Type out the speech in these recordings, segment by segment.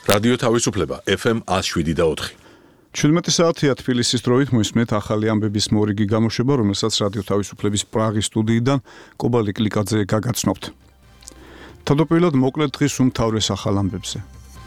რადიო თავისუფლება FM 107.4. 17 საათია თბილისის დროით მოისმენთ ახალი ამბების მორიგი გამოშვება, რომელსაც რადიო თავისუფლების პრაღის სტუდიიდან კობალტ კლიკაძე გაგაცნობთ. თავდაპირველად მოკლედ დღის უმთავრეს ახალ ამბებზე.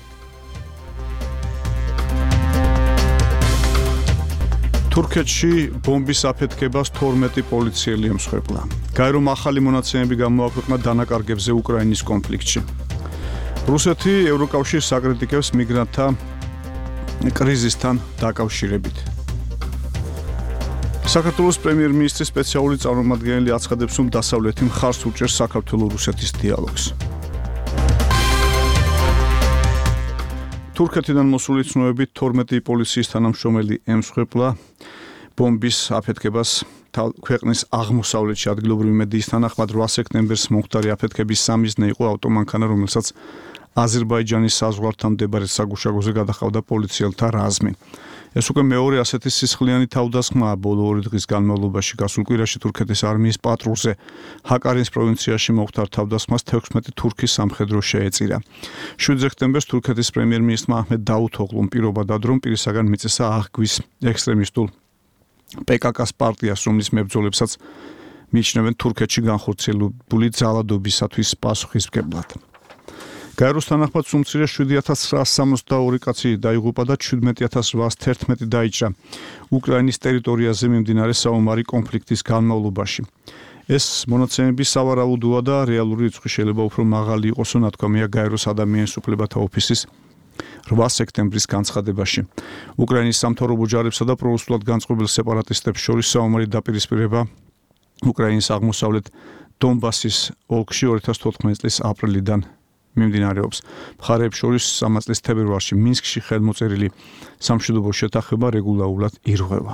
თურქეთში ბომბის აფეთქებას 12 პოლიციელი ემსხვერპლა. გაერო ახალი მონაცემები გამოაქვეყნა დანაკარგებზე უკრაინის კონფლიქტში. რუსეთი ევროკავშირს აკრიტიკებს მიგრანტთა კრიზისთან დაკავშირებით. საქართველოს პრემიერ-მინისტრის სპეციალური წარმომადგენელი აცხადებს, რომ დასავლეთი მხარს უჭერს საქართველო-რუსეთის დიალოგს. თურქეთიდან მოსული ცნობებით 12 პოლიციის თანამშრომელი ემსხვერპლა ბომბის აფეთქებას ქვეყნის აღმოსავლეთში. ადგილობრივი მედიის თანახმად 8 სექტემბერს მომხდარი აფეთქების სამიზნე იყო ავტომანქანა, რომელსაც აზერბაიჯანის საზღვართან მდებარე საგუშაგოზე გადაჰყავდა პოლიციელთა რაზმი. ეს უკვე მეორე ასეთი სისხლიანი თავდასხმაა ბოლო 2 დღის განმავლობაში. გასულ კვირაში თურქეთის არმიის პატრულზე ჰაკარიის პროვინციაში მომხდარ თავდასხმას 16 თურქის სამხედრო შეეწირა. 7 სექტემბერს თურქეთის პრემიერ-მინისტრმა აჰმედ დავუთოღლუმ პირობა დადო, რომ პირისაგან მიწესა აღგვის ექსტრემისტულ PKK-ს პარტიას, რომლის მებრძოლებსაც მიიჩნევენ თურქეთში განხორციელებული ძალადობისათვის პასუხისმგებლად. გაეროს თანახმად სუმცირე 7962 კაცი დაიღუპა და 17811 დაიჭრა უკრაინის ტერიტორიაზე მიმდინარე საომარი კონფლიქტის განმავლობაში. ეს მონაცემები სავარაუდოა და რეალური რიცხვი შეიძლება უფრო მაღალი იყოსო, ნათქვამია გაეროს ადამიანის უფლებათა ოფისის 8 სექტემბრის განცხადებაში. უკრაინის სამთავრობო ჯარებსა და პრორუსულად განწყობილ სეპარატისტებს შორის საომარი დაპირისპირება უკრაინის აღმოსავლეთ დონბასის ოლქში 2014 წლის აპრილიდან მიმდინარეობს. მხარეებს შორის 3 წლის თებერვალში მინსკში ხელმოწერილი სამშვიდობო შეთანხმება რეგულარულად ირღვევა.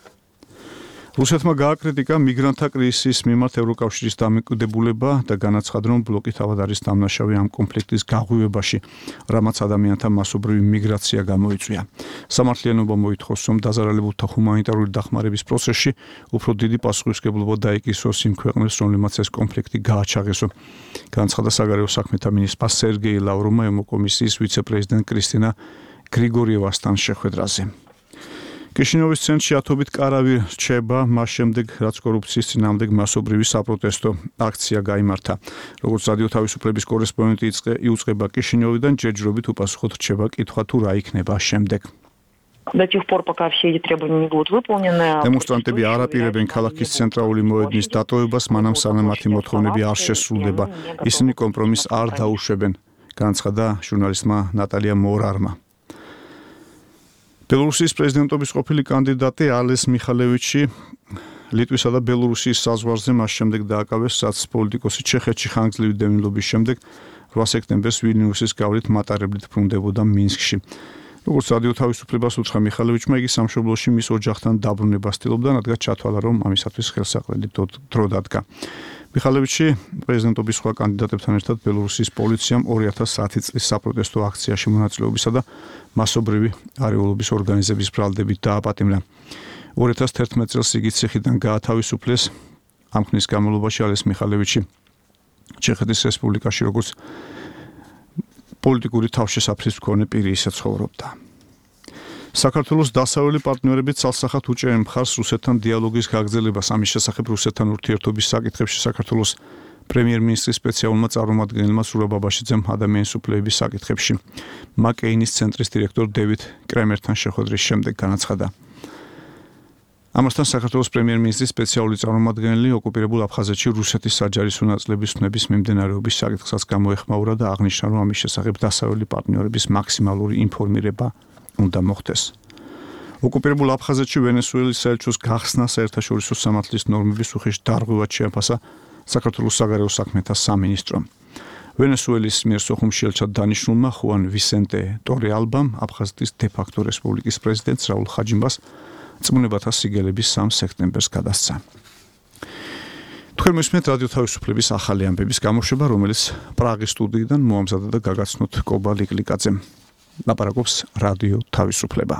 რუსეთმა გააკრიტიკა მიგრანტთა კრიზისის მიმართ ევროკავშირის დამოკიდებულება და განაცხადა, რომ ბლოკი თავად არის დამნაშავე ამ კონფლიქტის გაღვივებაში, რამაც ადამიანთა მასობრივი მიგრაცია გამოიწვია. სამართლიანობა მოითხოვს, რომ დაზარალებულთა ჰუმანიტარული დახმარების პროცესში უფრო დიდი პასუხისმგებლობა დაიკისროს იმ ქვეყნებს, რომლებმაც ეს კონფლიქტი გააჩაღესო. განაცხადა საგარეო საქმეთა მინისტრმა სერგეი ლავროვმა ევროკომისიის ვიცე-პრეზიდენტ კრისტინა გრიგორიევასთან შეხვედრაზე. კიშინიოვის ცენტრში ათობით კარავი რჩება მას შემდეგ, რაც კორუფციის წინააღმდეგ მასობრივი საპროტესტო აქცია გაიმართა. როგორც რადიო თავისუფლების კორესპონდენტი იუწყება კიშინიოვიდან, ჯერჯერობით უპასუხოდ რჩება კითხვა, თუ რა იქნება შემდეგ. До тех пор, пока все эти требования не будут выполнены. დემონსტრანტები არ აპირებენ ქალაქის ცენტრალური მოედნის დატოვებას, მანამ სანამ მათი მოთხოვნები არ შესრულდება. ისინი კომპრომისს არ დაუშვებენ, განაცხადა ჟურნალისტმა ნატალია მორარმა. ბელორუსიის პრეზიდენტობის ყოფილი კანდიდატი ალეს მიხალევიჩი ლიტვისა და ბელორუსიის საზღვარზე მას შემდეგ დააკავეს, რაც პოლიტიკოსი ჩეხეთში ხანგრძლივი დევნილობის შემდეგ 8 სექტემბერს ვილნიუსის გავლით მატარებლით ბრუნდებოდა მინსკში. როგორც რადიო თავისუფლებას უთხრა მიხალევიჩმა, იგი სამშობლოში მის ოჯახთან დაბრუნებას ცდილობდა, რადგან ჩათვალა, რომ ამისათვის ხელსაყრელი დრო დადგა. მიხალევიჩი პრეზიდენტობის სხვა კანდიდატებთან ერთად ბელორუსიის პოლიციამ 2010 წლის საპროტესტო აქციაში მონაწილეობისა და მასობრივი არეულობის ორგანიზების ბრალდებით დააპატიმრა. 2011 წელს იგი ციხიდან გაათავისუფლეს. ამ ხნის განმავლობაში ალეს მიხალევიჩი ჩეხეთის რესპუბლიკაში როგორც პოლიტიკური თავშესაფრის მქონე პირი ისე ცხოვრობდა. საქართველოს დასავლელი პარტნიორები ცალსახად უჭერენ მხარს რუსეთთან დიალოგის გაგრძელებას. ამის შესახებ რუსეთთან ურთიერთობის საკითხებში საქართველოს პრემიერ-მინისტრის სპეციალურმა წარმომადგენელმა სურა ბაბაშიძემ ადამიანის უფლებების საკითხებში მაკეინის ცენტრის დირექტორ დევიდ კრემერთან შეხვედრის შემდეგ განაცხადა. ამასთან საქართველოს პრემიერ-მინისტრის სპეციალური წარმომადგენელი ოკუპირებულ აფხაზეთში რუსეთის საჯარისო ნაწილების ვნების მიმდინარეობის საკითხსაც გამოეხმაურა და აღნიშნა, რომ ამის შესახებ დასავლელი პარტნიორების მაქსიმალური ინფორმირება უნდა მოხდეს. ოკუპირებულ აფხაზეთში ვენესუელის საელჩოს გახსნა საერთაშორისო სამართლის ნორმების უხეშ დარღვევად შეაფასა საქართველოს საგარეო საქმეთა სამინისტრომ. ვენესუელის მიერ სოხუმში ელჩად დანიშნულმა ხუან ვისენტე ტორეალბამ აფხაზეთის დე-ფაქტო რესპუბლიკის პრეზიდენტს რაულ ხაჯიმბას წმუნებათა სიგელების 3 სექტემბერს გადასცა. თქვენ მისმენთ რადიო თავისუფლების ახალი ამბების გამოშვება, რომელიც პრაღის სტუდიიდან მოამზადა და გაგაცნოთ კობალტ კლიკაძემ. ლაპარაკობს რადიო თავისუფლება.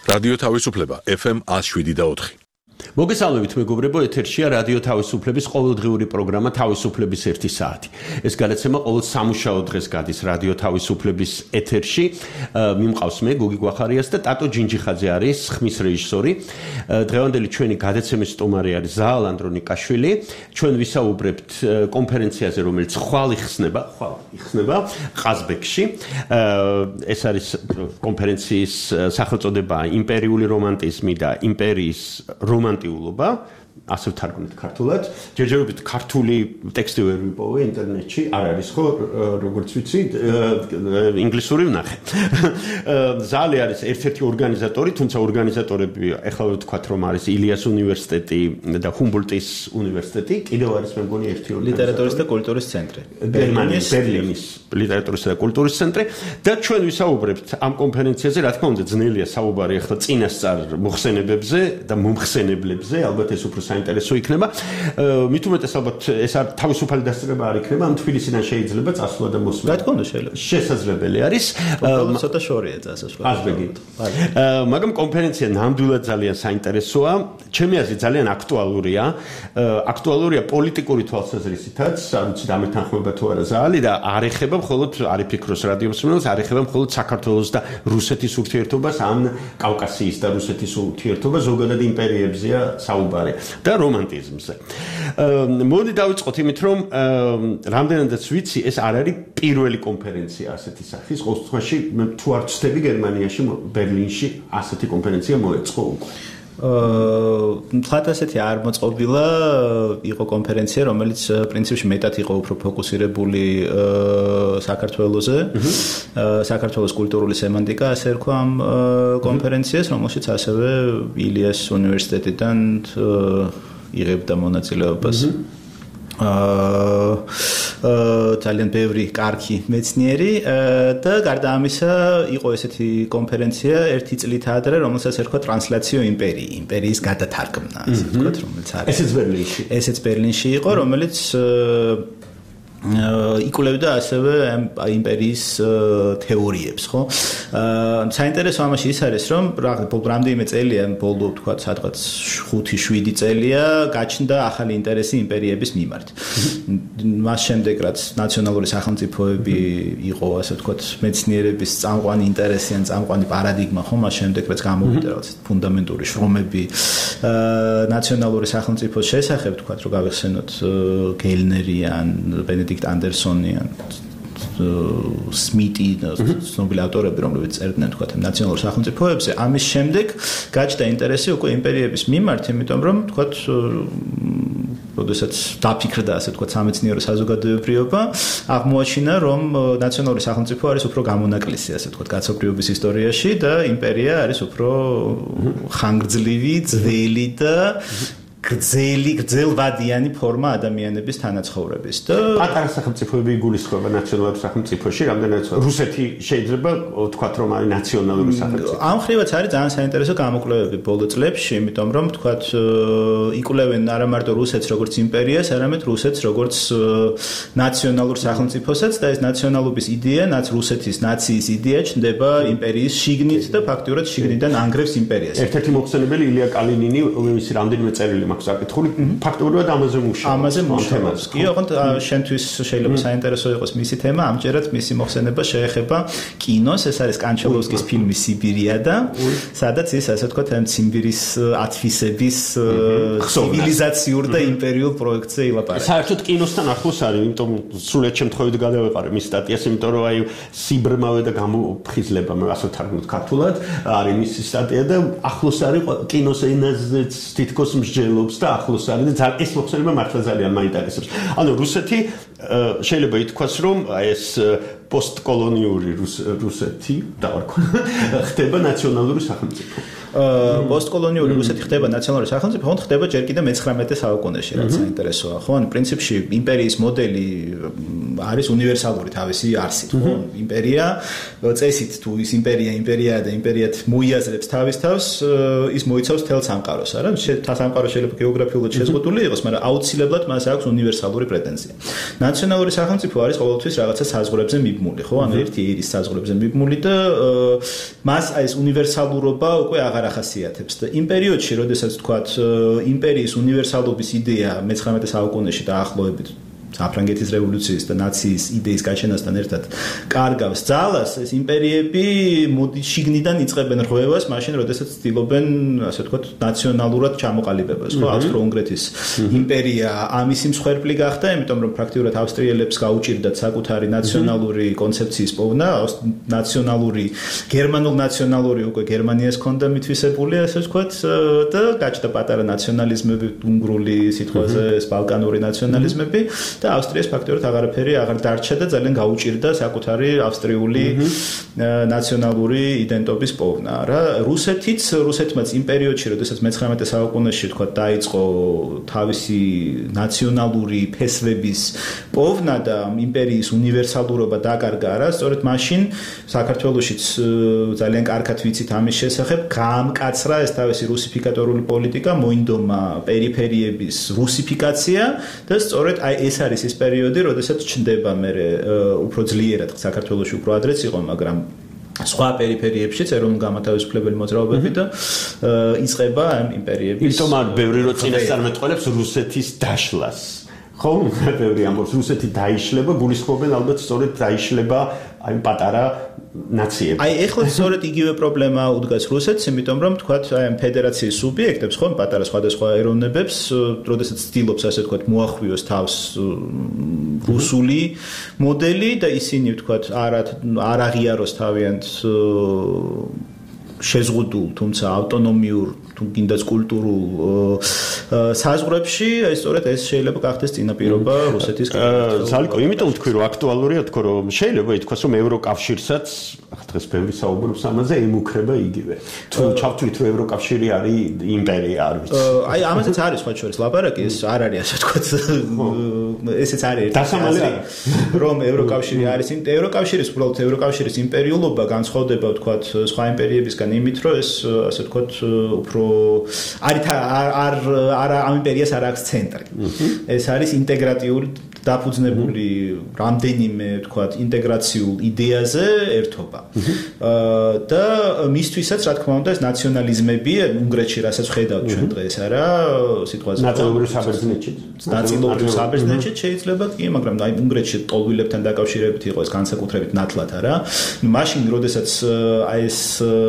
რადიო თავისუფლება FM 107.4. მოგესალმებით მეგობრებო, ეთერშია რადიო თავისუფლების ყოველდღიური პროგრამა თავისუფლების 1 საათი. ეს გადაცემა ყოველ სამუშაო დღეს გადის რადიო თავისუფლების ეთერში. მიმყავს მე გოგი გვახარიას და ტატო ჯინჯიხაძე არის ხმის რეჟისორი. დღევანდელი ჩვენი გადაცემის სტუმარი არის ზაალ ანდრონიკაშვილი. ჩვენ ვისაუბრებთ კონფერენციაზე, რომელიც ხვალ იხსნება ყაზბეგში. ეს არის კონფერენციის სახელწოდება იმპერიული რომანტიზმი და იმპერიის რომანტიულობა, ასე ვთარგმნით ქართულად. ჯერჯერობით ქართული ტექსტი ვერ ვიპოვე ინტერნეტში, არ არის ხო, როგორც ვიცი, ინგლისური ვნახე. ზალი არის ერთ-ერთი ორგანიზატორი, თუმცა ორგანიზატორები ახლა ვთქვათ, რომ არის ილიას უნივერსიტეტი და ჰუმბოლდტის უნივერსიტეტი, კიდევ არის მე მგონი ერთი ლიტერატურის და კულტურის ცენტრი. ბერლინის ლიტერატურისა და კულტურის ცენტრი და ჩვენ ვისაუბრებთ ამ კონფერენციაზე, რა თქმა უნდა, ძნელია საუბარი ახლა წინასწარ მოხსენებებზე და მომხსენებლებზე, ალბათ ეს უფრო საინტერესო იქნება. მით უმეტეს ალბათ ეს თავისუფალი დასწრება არ იქნება, ამ თბილისიდან შეიძლება წასვლა და მოსვლა. რა თქმა უნდა შეიძლება. შესაძლებელი არის. ცოტა შორია წასვლა. ყაზბეგი. მაგრამ კონფერენცია ნამდვილად ძალიან საინტერესოა. ჩემი აზრით ძალიან აქტუალურია. აქტუალურია პოლიტიკური თვალსაზრისითაც, არ ვიცი დამეთანხმება თუ არა ზალი და არ ეხება მხოლოდ არ იფიქროს რადიო მსმენელს, არ ეხება მხოლოდ საქართველოს და რუსეთის ურთიერთობას, ან კავკასიის და რუსეთის ურთიერთობას, ზოგადად იმპერიებზეა საუბარი. და რომანტიზმზე. მოდი დავიწყოთ იმით, რომ რამდენადაც ვიცი, ეს არ არის პირველი კონფერენცია ასეთი სახის. ყოველ შემთხვევაში, თუ არ ვცდები, გერმანიაში, ბერლინში ასეთი კონფერენცია მოეწყო უკვე. მთლად ასეთი არ მოწყობილა, იყო კონფერენცია, რომელიც პრინციპში მეტად იყო უფრო ფოკუსირებული საქართველოზე. საქართველოს კულტურული სემანტიკა, ასე რქვა ამ კონფერენციას, რომელშიც ასევე ილიას უნივერსიტეტიდან იღებდა მონაწილეობას. ძალიან ბევრი კარგი მეცნიერი და გარდა ამისა იყო ესეთი კონფერენცია ერთი წლით ადრე, რომელსაც ერქვა ტრანსლაციო იმპერიის გადათარგმნა, ასე ვთქვათ, რომელიც არის. ესეც ბერლინში იყო, რომელიც იკვლევდა ასევე იმპერიის თეორიებს, ხო? საინტერესო ამაში ის არის, რომ რამდენიმე წელია, ბოლო ვთქვათ, სადღაც 5-7 წელია გაჩნდა ახალი ინტერესი იმპერიების მიმართ. მას შემდეგ, რაც ნაციონალური სახელმწიფოები იყო, ასე ვთქვათ, მეცნიერების წამყვანი ინტერესი ან წამყვანი პარადიგმა, ხო? მას შემდეგ, რაც გამოვიდა რაღაც ფუნდამენტური შრომები ნაციონალური სახელმწიფოს შესახებ, ვთქვათ, რომ გავიხსენოთ გელნერი ან ბენედიქტ ანდერსონი ან სმიტი და ცნობილი ავტორები, რომლებიც წერდნენ თქვათ ნაციონალურ სახელმწიფოებზე, ამის შემდეგ გაჩნდა ინტერესი უკვე იმპერიების მიმართ, იმიტომ რომ თქვათ როდესაც დაფიქრდა ასე თქვათ სამეცნიერო საზოგადოებრივობა, აღმოაჩინა რომ ნაციონალური სახელმწიფო არის უფრო გამონაკლისი ასე თქვათ კაცობრიობის ისტორიაში და იმპერია არის უფრო ხანგრძლივი, ძველი და გრძელვადიანი ფორმა ადამიანების თანაცხოვრების და პატარა სახელმწიფოები იგულისხმება ნაციონალურ სახელმწიფოში, რამდენადაც რუსეთი შეიძლება ვთქვათ, რომ არის ნაციონალური სახელმწიფო. ამ ხრივაც არის ძალიან საინტერესო გამოკვლევები ბოლო წლებში, იმიტომ რომ ვთქვათ, იკვლევენ არა მარტო რუსეთს როგორც იმპერიას, არამედ რუსეთს როგორც ნაციონალურ სახელმწიფოსაც და ეს ნაციონალობის იდეა, რუსეთის ნაციის იდეა ჩნდება იმპერიის შიგნით და ფაქტიურად შიგნიდან ანგრევს იმპერიას. ერთ-ერთი მოხსენებელი ილია კალინინი, მისი რამდენიმე წერილი მაქვს აკითხული, ფაქტობრივად ამაზე მუშაობს. კი, ოღონდ შენთვის შეიძლება საინტერესო იყოს მისი თემა, ამჯერად მისი მოხსენება შეეხება კინოს, ეს არის კანჩელოვსკის ფილმი სიბირიადა, სადაც ის ასე ვთქვათ, ციმბირის ათვისების ცივილიზაციურ და იმპერიულ პროექტზე ილაპარაკებს. საერთოდ კინოსთან ახლოს არის, იმიტომ სრულად შემთხვევით გადავეყარე მის სტატიას, იმიტომ რომ აი სიბრმავე და გამოფხიზლება, მე ასე ვთარგმნით ქართულად, არის მისი სტატია და ახლოს არის კინოს ენაზეც თითქოს მსჯელობს და ახლოს არის და ეს მოხსენება მართლა ძალიან მაინტერესებს. ანუ რუსეთი შეიძლება ითქვას, რომ ეს პოსტკოლონიური რუსეთი ხდება ნაციონალური სახელმწიფო. პოსტკოლონიური რუსეთი ხდება ნაციონალური სახელმწიფო, ხო ხდება ჯერ კიდევ მე-19 საუკუნეში, რაც საინტერესოა. ხო, ანუ პრინციპში იმპერიის მოდელი არის უნივერსალური თავისი არსით, ხო? იმპერია წესით თუ ის იმპერიაა და იმპერიად მოიაზრებს თავის თავს, ის მოიცავს თელ სამყაროს, არა? სამყარო შეიძლება გეოგრაფიულად შეზღუდული იყოს, მაგრამ აუცილებლად მას აქვს უნივერსალური პრეტენზია. ნაციონალური სახელმწიფო არის ყოველთვის რაღაცა საზღვრებზე მიბმული, ხო? ანუ ერთი ერის საზღვრებზე მიბმული და მას ეს უნივერსალურობა უკვე აღარ ახასიათებს. და იმ პერიოდში, როდესაც თქვათ, იმპერიის უნივერსალობის იდეა მე-19 საუკუნეში დაახლოებით საფრანგეთის რევოლუციის და ნაციის იდეის გაჩენასთან ერთად კარგავს ძალას, ეს იმპერიები შიგნიდან იწყებენ რღვევას, მაშინ როდესაც ცდილობენ, ასე ვთქვათ, ნაციონალურად ჩამოყალიბებას, ხო? ავსტრო-უნგრეთის იმპერია ამისი მსხვერპლი გახდა, იმიტომ რომ პრაქტიკულად ავსტრიელებს გაუჭირდათ საკუთარი ნაციონალური კონცეფციის პოვნა, გერმანულ-ნაციონალური უკვე გერმანიას ჰქონდა მითვისებული, ასე ვთქვათ, და გაჩნდა პატარა ნაციონალიზმები, უნგრული სიტყვაზე, ბალკანური ნაციონალიზმები. და ავსტრიას ფაქტობრივად აღარაფერი აღარ დარჩა და ძალიან გაუჭირდა საკუთარი ავსტრიული ნაციონალური იდენტობის პოვნა. რა რუსეთმაც იმ პერიოდში, როდესაც მე-19 საუკუნეში თქვა დაიწყო თავისი ნაციონალური ფესვების პოვნა და იმპერიის უნივერსალურობა დაკარგა, რა, სწორედ მაშინ საქართველოშიც ძალიან კარგად ვიცით ამის შესახებ, გაამკაცრა ეს თავისი რუსიფიკატორული პოლიტიკა, მოინდომა პერიფერიების რუსიფიკაცია და სწორედ ეს არის ის პერიოდი, როდესაც ჩნდება მე უფრო ძლიერად საქართველოში უფრო ადრეც იყო, მაგრამ სხვა პერიფერიებშიც ეროვნულ-გამათავისუფლებელი მოძრაობები და იწყება ამ იმპერიების. იმიტომ არ ბევრი რო წინასწარმეტყველებს რუსეთის დაშლას. ხო, ბევრი ამბობს რუსეთი დაიშლება, გულისხმობენ ალბათ სწორედ დაიშლება აი პატარა ნაციები. აი ეხლა სწორედ იგივე პრობლემა უდგას რუსეთს, იმიტომ რომ თქვათ აი ამ ფედერაციის სუბიექტებს, ხო, პატარა სხვადასხვა ეროვნებებს, როდესაც ცდილობს ასე ვთქვათ მოახვიოს თავს რუსული მოდელი და ისინი ვთქვათ არ აღიაროს თავიანთ შეზღუდულ, თუმცა ავტონომიურ თუ გინდაც კულტურულ საზღვრებში, აი სწორედ ეს შეიძლება გახდეს წინაპირობა რუსეთის ზალიკო, იმიტომ ვთქვი რომ აქტუალურია თქო რომ შეიძლება ითქვას რომ ევროკავშირსაც დღეს ბევრი საუბრობს ამაზე ემუქრება იგივე. თუ ჩავთვლით რომ ევროკავშირი არის იმპერია, არ ვიცი. აი ამაზეც არის სხვა შორის ლაპარაკი, ეს არ არის ასე ვთქვათ. ესეც არის დასამალე რომ ევროკავშირი არის, ევროკავშირის უბრალოდ ევროკავშირის იმპერიულობა განსხვავდება ვთქვათ სხვა იმპერიებისგან იმით, რომ ეს ასე ვთქვათ უფრო ამ იმპერიას არ აქვს ცენტრი. ეს არის ინტეგრატიული დაფუძნებული რამდენიმე ვთქვათ ინტეგრაციულ იდეაზე ერთობა. და მისთვისაც რა თქმა უნდა ეს ნაციონალიზმები უნგრეთში რასაც ხედავთ ჩვენ დღეს არა სიტყვაზე ნაწილობრივ საბერძნეთში ნაწილობრივ საბერძნეთში შეიძლება კი მაგრამ აი უნგრეთში ტოლვილებთან დაკავშირებით იყო ეს განსაკუთრებით ნათლად არა მაშინ როდესაც აი ეს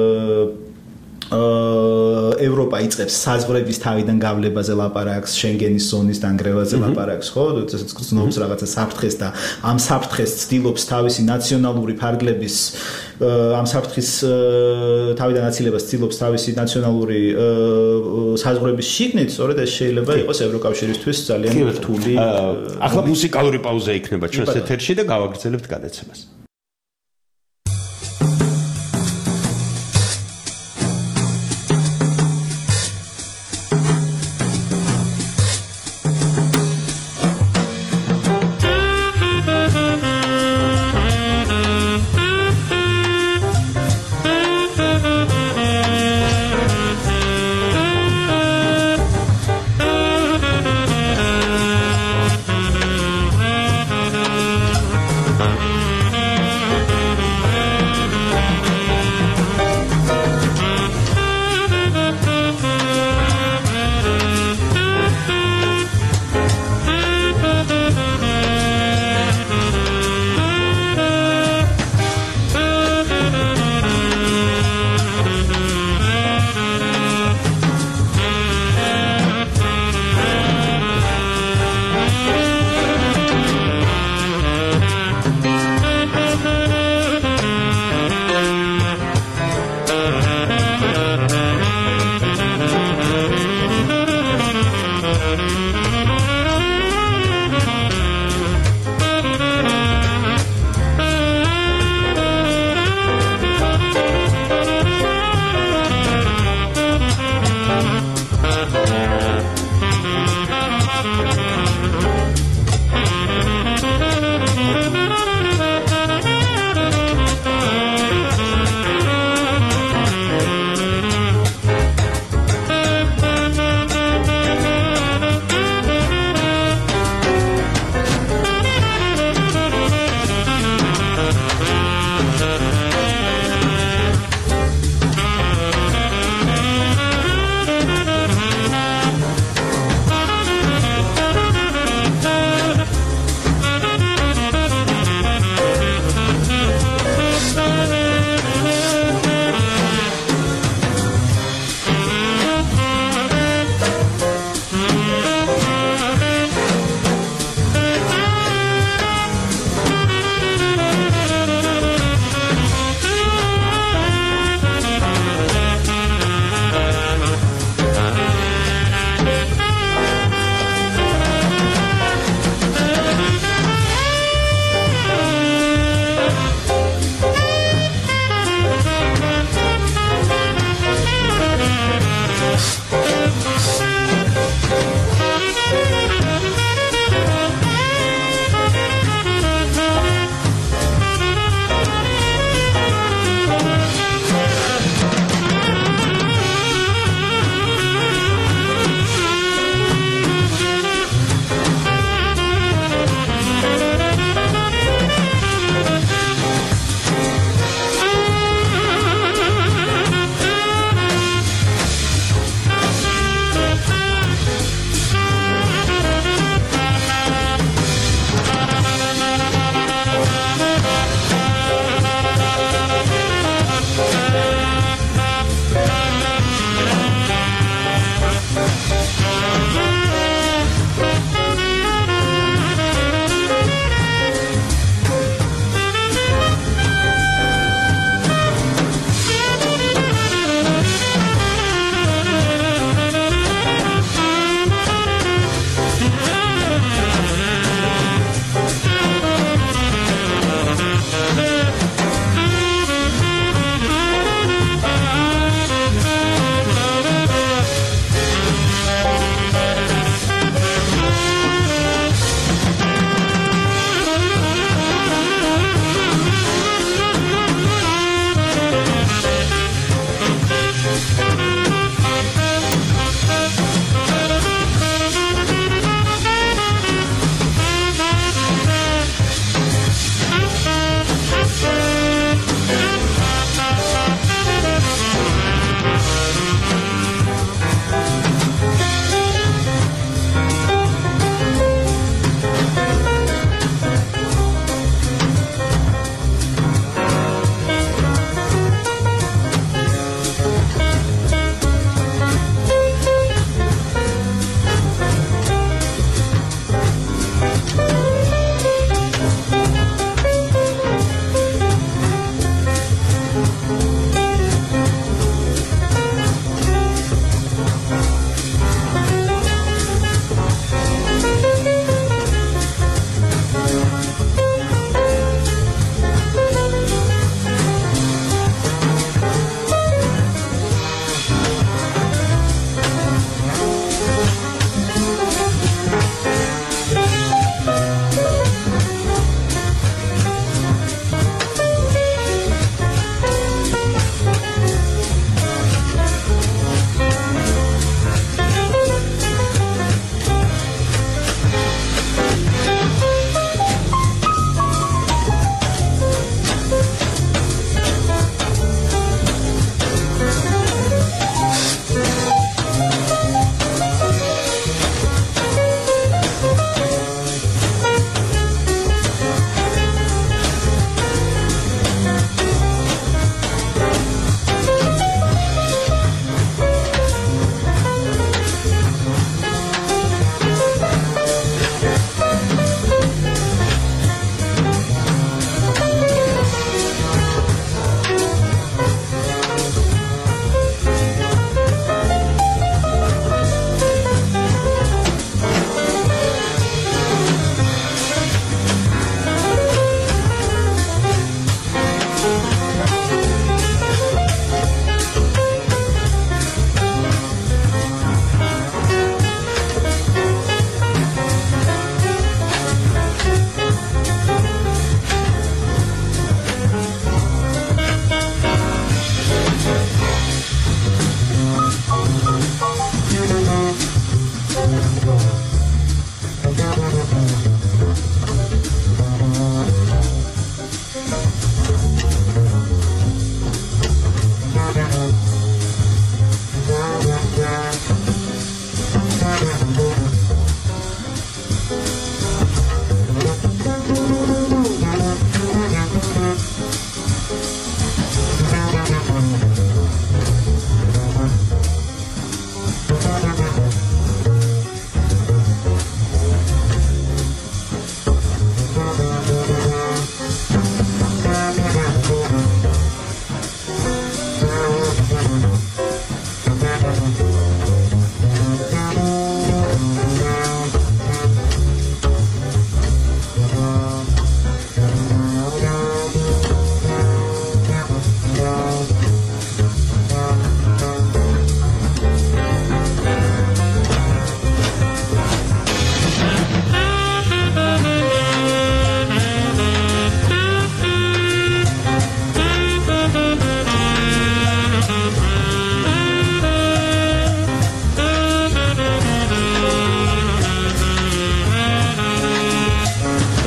ევროპა იწყებს საზღვრების თავიდან გავლებაზე ლაპარაკს, შენგენის ზონის დანგრევაზე ლაპარაკს, ხო? როდესაც გრძნობს რაღაცა საფრთხეს და ამ საფრთხეს ცდილობს თავისი ნაციონალური ფარგლების ამ საფრთხის თავიდან აცილებას ცდილობს თავისი ნაციონალური საზღვრების შიგნით, სწორედ ეს შეიძლება იყოს ევროკავშირისთვის ძალიან რთული. ახლა მუსიკალური პაუზა იქნება ჩვენს ეთერში და გავაგრძელებთ გადაცემას.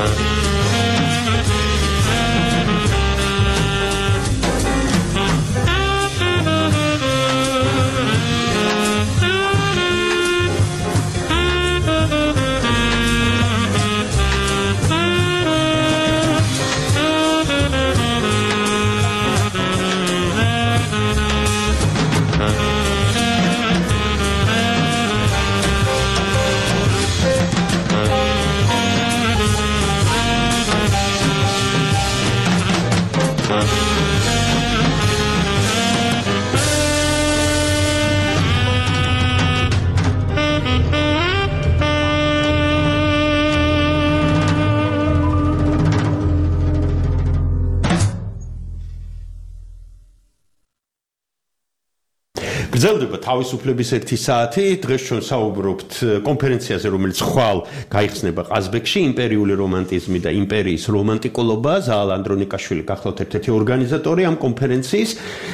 გრძელდება თავისუფლების 1 საათი. დღეს ჩვენ საუბრობთ კონფერენციაზე, რომელიც ხვალ გაიხსნება ყაზბეგში, იმპერიული რომანტიზმი და იმპერიის რომანტიკულობა. ზაალ ანდრონიკაშვილი გახლავთ ერთ-ერთი ორგანიზატორი ამ კონფერენციის.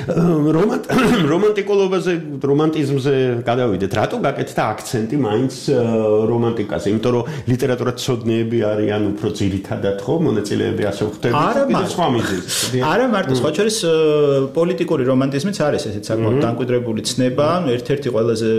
რომანტიზმზე გადავიდეთ. რატო გაკეთდა აქცენტი მაინც რომანტიკაზე? იმიტომ რომ ლიტერატურათმცოდნეები არიან უფრო ძირითადად ხო მონაწილეები ასე ვხდებით და სხვა მიზეზით. არა მარტო, სხვა შორის პოლიტიკური რომანტიზმიც არის ესეც საკმაოდ დამკვიდრებული ცნება, ერთ-ერთი ყველაზე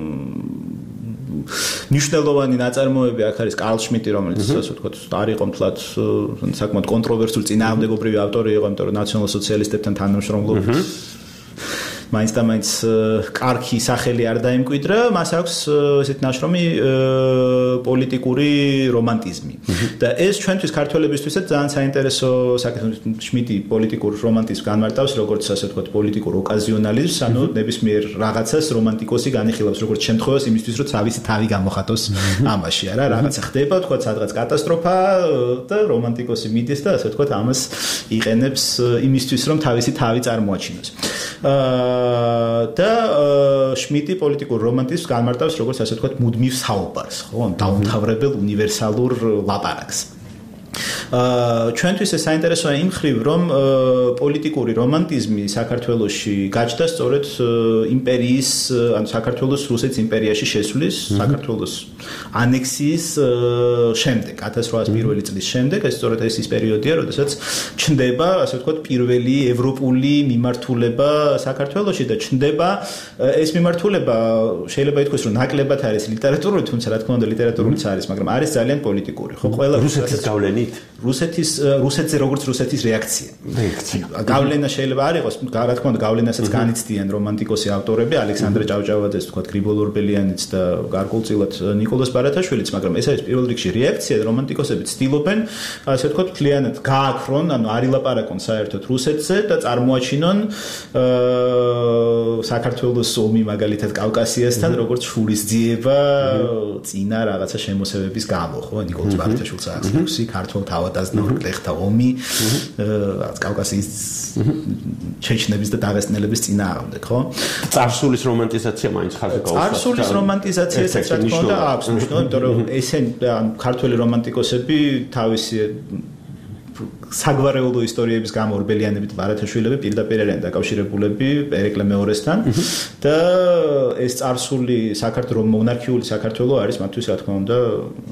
მნიშვნელოვანი ნაწარმოები აქ არის კარლ შმიტი, რომელიც ასე ვთქვათ, არ იყო მთლად საკმაოდ კონტროვერსული წინააღმდეგობრივი ავტორი იყო, იმიტომ რომ ნაციონალ-სოციალისტებთან თანამშრომლობით მაინც და მაინც კარგი სახელი არ დაიმკვიდრა, მას აქვს ესეთ ნაშრომი პოლიტიკური რომანტიზმი. და ეს ჩვენთვის ქართველებისთვისაც ძალიან საინტერესო საკითხია. შმიტი პოლიტიკურ რომანტიზმს განმარტავს როგორც ასე ვთქვათ პოლიტიკურ ოკაზიონალიზმს, ანუ ნებისმიერ რაღაცას რომანტიკოსი განიხილავს როგორც შემთხვევას იმისთვის, რომ თავისი თავი გამოხატოს ამაში, არა, რაღაცა ხდება, ვთქვათ, სადღაც კატასტროფა და რომანტიკოსი მიდის და ასე ვთქვათ ამას იყენებს იმისთვის, რომ თავისი თავი წარმოაჩინოს. და შმიტი პოლიტიკურ რომანტიზმს განმარტავს როგორც ასე ვთქვათ მუდმივ საუბარს, ხო, დაუმთავრებელ უნივერსალურ ლაპარაკს. ჩვენთვის ეს საინტერესოა იმ ხრივ, რომ პოლიტიკური რომანტიზმი საქართველოში გაჩნდა სწორედ იმპერიის, ანუ საქართველოს რუსეთის იმპერიაში შესვლის, საქართველოს ანექსიის შემდეგ, 1801 წლის შემდეგ, ეს სწორედ ეს პერიოდია, როდესაც ჩნდება, ასე ვთქვათ, პირველი ევროპული მიმართულება საქართველოში და ჩნდება ეს მიმართულება, შეიძლება ითქვას, რომ ნაკლებად არის ლიტერატურული, თუმცა რა თქმა უნდა ლიტერატურულიც არის, მაგრამ არის ძალიან პოლიტიკური. ხო, ყველა რუსეთის გავლენით რუსეთზე როგორც რუსეთის რეაქცია. გავლენა შეიძლება არ იყოს, რა თქმა უნდა გავლენასაც განიცდიან რომანტიკოსი ავტორები, ალექსანდრე ჭავჭავაძეს, თქვათ, გრიგოლ ორბელიანიც და გარკვეულწილად ნიკოლოზ ბარათაშვილიც, მაგრამ ეს არის პირველ რიგში რეაქცია, რომანტიკოსები ცდილობენ, ასე ვთქვათ, მთლიანად გააქრონ, ანუ არ ილაპარაკონ საერთოდ რუსეთზე და წარმოაჩინონ საქართველოს ომი მაგალითად კავკასიასთან, როგორც შურისძიება წინა რაღაცა შემოსევების გამო, ხო, ნიკოლოზ ბარათაშვილს აქვს რუსი ქართულ თავადაზნაურ გლეხთა ომი კავკასიის ჩეჩნების და დაღესტნელების წინააღმდეგ, ხო? წარსულის რომანტიზაცია მაინც ხაზი გაუშვათ. წარსულის რომანტიზაციასაც რა თქმა უნდა აქვს მნიშვნელობა, იმიტომ რომ ესენი ქართველი რომანტიკოსები თავისი საგვარეულო ისტორიების გამო ორბელიანები და ბარათაშვილები პირდაპირ არიან დაკავშირებულები პერეკლე მეორესთან და ეს წარსული საქართველოს მონარქიული საქართველო არის მათთვის რა თქმა უნდა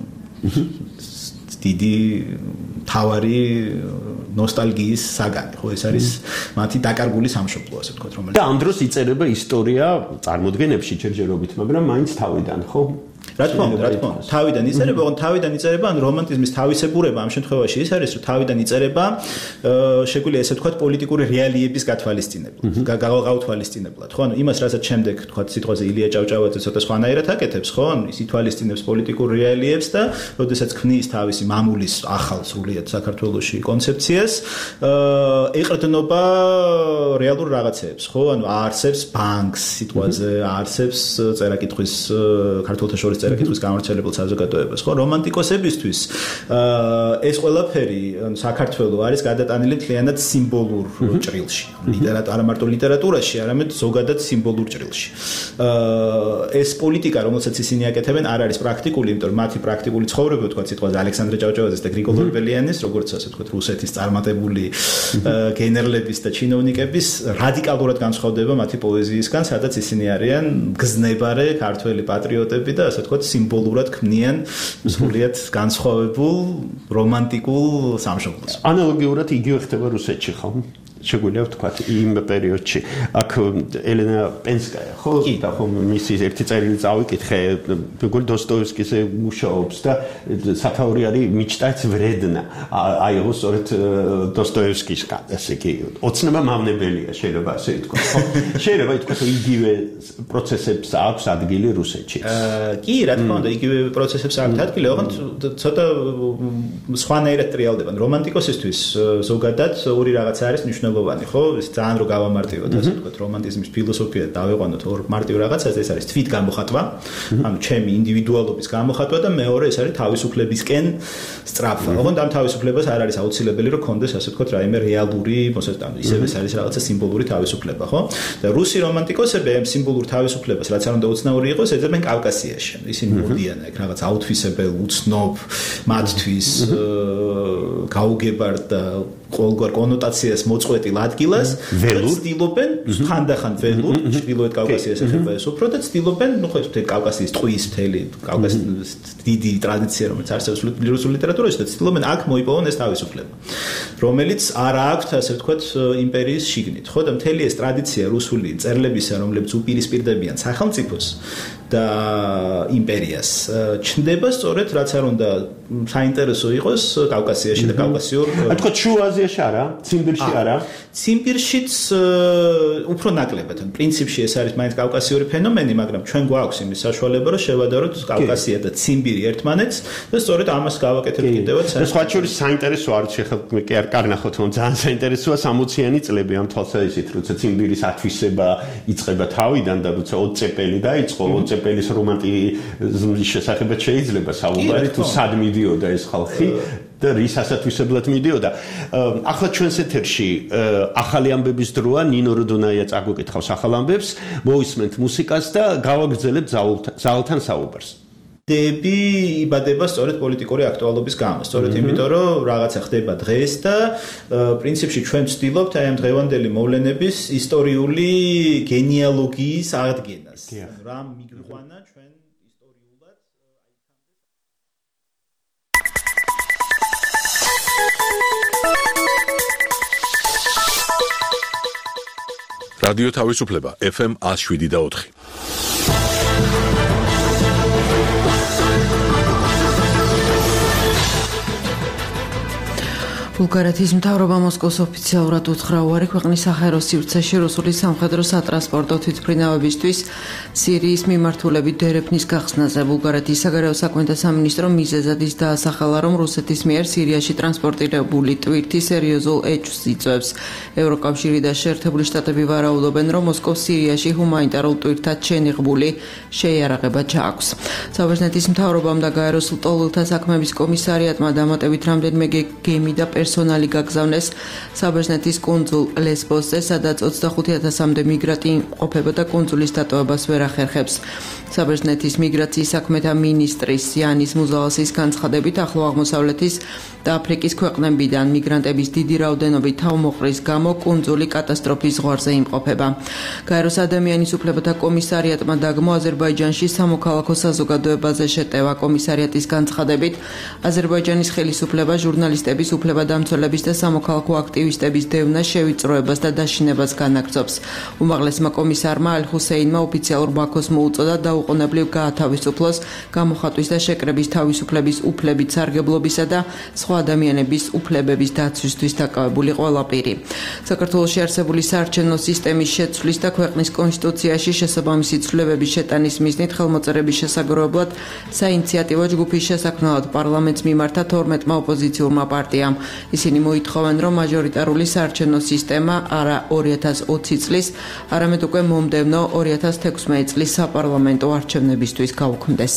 დიდი თავარი ნოსტალგიის საგანი, ხო, ეს არის მათი დაკარგული სამშობლო, ასე ვთქვათ, რომელიც და ამ დროს იწერება ისტორია წარმოდგენებში ჯერჯერობით, მაგრამ მაინც თავიდან, ხო? რა თქმა უნდა, თავიდან იწერება, ან რომანტიზმის თავისებურება ამ შემთხვევაში ის არის, რომ თავიდან იწერება, შეგვიძლია ესე ვთქვათ, პოლიტიკური რეალიების გაუთვალისწინებლად, ხო? ანუ იმას, რასაც შემდეგ, ვთქვათ, სიტყვაზე ილია ჭავჭავაძე ცოტა სხვანაირად აკეთებს, ხო? ანუ ის ითვალისწინებს პოლიტიკურ რეალიებს და როდესაც ქმნის თავისი მამულის ახალ სრულიად საქართველოში კონცეფციას, ეყრდნობა რეალურ რაღაცეებს, ხო? ანუ აარსებს ბანკს სიტყვაზე, აარსებს წერა-კითხვის ქართულთა შორის წერა-კითხვის გამავრცელებელ საზოგადოებას, ხო? რომანტიკოსებისთვის ეს ყველაფერი საქართველოს არის გადატანილი მთლიანად სიმბოლურ ჭრილში. არა მარტო ლიტერატურაში, არამედ ზოგადად სიმბოლურ ჭრილში. ეს პოლიტიკა, რომელსაც ისინი აკეთებენ, არ არის პრაქტიკული, იმიტომ რომ მათი პრაქტიკული ცხოვრება, ვთქვათ, სიტყვაზე ალექსანდრე ჭავჭავაძეს და გრიგოლ ორბელიანის, როგორც ასე ვთქვათ, რუსეთის წარმატებული გენერლების და ჩინოვნიკების რადიკალურად განსხვავდება მათი პოეზიისგან, სადაც ისინი არიან გზნებარე ქართველი პატრიოტები და ასე ვთქვათ, სიმბოლურად ქმნიან მსგავსად განსხვავებულ რომანტიკულ სამშობლოს. ანალოგიურად იგივე ხდება რუსეთში, ხო? შეგვიძლია ვთქვათ იმ პერიოდში აქ ელენა პენსკაია ხო და ხომ მისი ერთი წერილი წავიკითხე გოგოლ დოსტოევსკიზე მუშაობს და სათაური არის მიჩტაც ვრედნა აი ხო სწორედ დოსტოევსკისგან ესე კი ოცნება მავნებელია შეიძლება ასე ითქვას ხო შეიძლება ითქვას რომ იგივე პროცესებს აქვს ადგილი რუსეთში კი რა თქმა უნდა იგივე პროცესებს აქვს ადგილი ოღონდ ცოტა სხვანაირად ტრიალდებიან რომანტიკოსისთვის ზოგადად ორი რაღაცა არის მნიშვნელოვანი ხო ეს ძალიან რო გავამარტივოთ ასე ვთქვათ რომანტიზმის ფილოსოფია დავეყანოთ ორ მარტივ რაღაცაზე ეს არის თვით გამოხატვა ანუ ჩემი ინდივიდუალობის გამოხატვა და მეორე ეს არის თავისუფლებისკენ სწრაფვა ოღონდ ამ თავისუფლებას არ არის აუცილებელი რომ კონდეს ასე ვთქვათ რაიმე რეალური მოსასტანო ისევ ეს არის რაღაცა სიმბოლური თავისუფლება ხო და რუსი რომანტიკოსები ამ სიმბოლურ თავისუფლებას რაც არ უნდა უცნაური იყოს ეძებენ კავკასიაში ისინი მოდიან აქ რაღაც აუთვისებელ უცნობ მათთვის გაუგებარ და ყოველგვარ კონოტაციას მოწყვეტილ ადგილას ცდილობენ ხანდახან ველურ ჩრდილოეთ კავკასიას ეხება ეს უფრო და ცდილობენ ნუ ხო ეს კავკასიის ტყუის მთელი კავკასიის დიდი ტრადიცია რომელიც არსებობს რუსულ ლიტერატურაში და ცდილობენ აქ მოიპოვონ ეს თავისუფლება რომელიც არ აქვს ასე ვთქვათ იმპერიის შიგნით ხო და მთელი ეს ტრადიცია რუსული წერლებისა რომლებიც უპირისპირდებიან სახელმწიფოს და იმპერიას ჩნდება სწორედ რაც არ უნდა საინტერესო იყოს კავკასიაში და კავკასიურ თქვა შუა აზიაში არა ციმბირში არა ციმბირშიც უფრო ნაკლებად ან პრინციპში ეს არის მაინც კავკასიური ფენომენი მაგრამ ჩვენ გვაქვს იმის საშუალება რომ შევადაროთ კავკასია და ციმბირი ერთმანეთს და სწორედ ამას გავაკეთებთ კიდევაც სხვა შორის საინტერესო არის ხელ კი არ კარნახოთ რომ ძალიან საინტერესოა 60-იანი წლები ამ თვალსაზრისით როცა ციმბირის ათვისება იწყება თავიდან და როცა ოცეპელი დაიწყო ოცეპელის რომანტიზმის შესახებაც შეიძლება საუბარი თუ სად მიდიოდა ეს ხალხი და რის ასათვისებლად მიდიოდა. ახლა ჩვენს ეთერში ახალი ამბების დროა ნინო როდონაია წაგვეკითხავს ახალ ამბებს, მოვისმენთ მუსიკას და გავაგრძელებთ ზალთან საუბარს. დები იბადება სწორედ პოლიტიკური აქტუალობის გამო, სწორედ იმიტომ რომ რაღაცა ხდება დღეს და პრინციპში ჩვენ ვცდილობთ აი ამ დღევანდელი მოვლენების ისტორიული გენეალოგიის აღდგენას. რა მიგვიყვანა ჩვენ ისტორიულად რადიო თავისუფლება FM 107.4 ბულგარეთის მთავრობა მოსკოვს ოფიციალურად უთხრა უარი ქვეყნის საჰაერო სივრცეში რუსული სამხედრო სატრანსპორტო თვითმფრინავებისთვის სირიის მიმართულებით დერეფნის გახსნაზე. ბულგარეთის საგარეო საქმეთა სამინისტრო მიზეზად ის დაასახელა, რომ რუსეთის მიერ სირიაში ტრანსპორტირებული ტვირთი სერიოზულ ეჭვს იწვევს. ევროკავშირი და შეერთებული შტატები ვარაუდობენ, რომ მოსკოვს სირიაში ჰუმანიტარულ ტვირთად შენიღბული შეიარაღება ჩააქვს. საბერძნეთის მთავრობამ და გაეროს ლტოლვილთა საქმეების კომისარიატმა დამატებით რამდენიმე გემი და პერსონალი გაგზავნეს საბერძნეთის კუნძულ ლესბოსზე, სადაც 25,000-მდე მიგრანტი იმყოფება და კუნძულის დატოვებას ვერ ახერხებს. საბერძნეთის მიგრაციის საქმეთა მინისტრის იანის მუზალასის განცხადებით, ახლო აღმოსავლეთის და აფრიკის ქვეყნებიდან მიგრანტების დიდი რაოდენობით თავმოყრის გამო კუნძული კატასტროფის ზღვარზე იმყოფება. გაეროს ადამიანის უფლებათა კომისარიატმა დაგმო აზერბაიჯანში სამოქალაქო საზოგადოებაზე შეტევა. კომისარიატის განცხადებით, აზერბაიჯანის ხელისუფლება ჟურნალისტების უფლებადამცველების და სამოქალაქო აქტივისტების დევნას, შევიწროებას და დაშინებას განაგრძობს. უმაღლესმა კომისარმა ალ-ჰუსეინმა ოფიციალურ ბაქოს მოუწოდა დაუყოვნებლივ გაათავისუფლოს გამოხატვის და შეკრების თავისუფლების უფლებით სარგებლობისა და სხვა ადამიანების უფლებების დაცვისთვის დაკავებული ყველაფერი. საქართველოში არსებული საარჩევნო სისტემის შეცვლის და ქვეყნის კონსტიტუციაში შესაბამისი ცვლილებების შეტანის მიზნით ხელმოწერების შესაგროვებლად საინიციატივო ჯგუფის შესაქმნელად პარლამენტს მიმართა 12-მა ოპოზიციურმა პარტიამ. ისინი მოითხოვენ, რომ მაჟორიტარული საარჩევნო სისტემა არა 2020 წლის, არამედ უკვე მომდევნო 2016 წლის საპარლამენტო არჩევნებისთვის გაუქმდეს.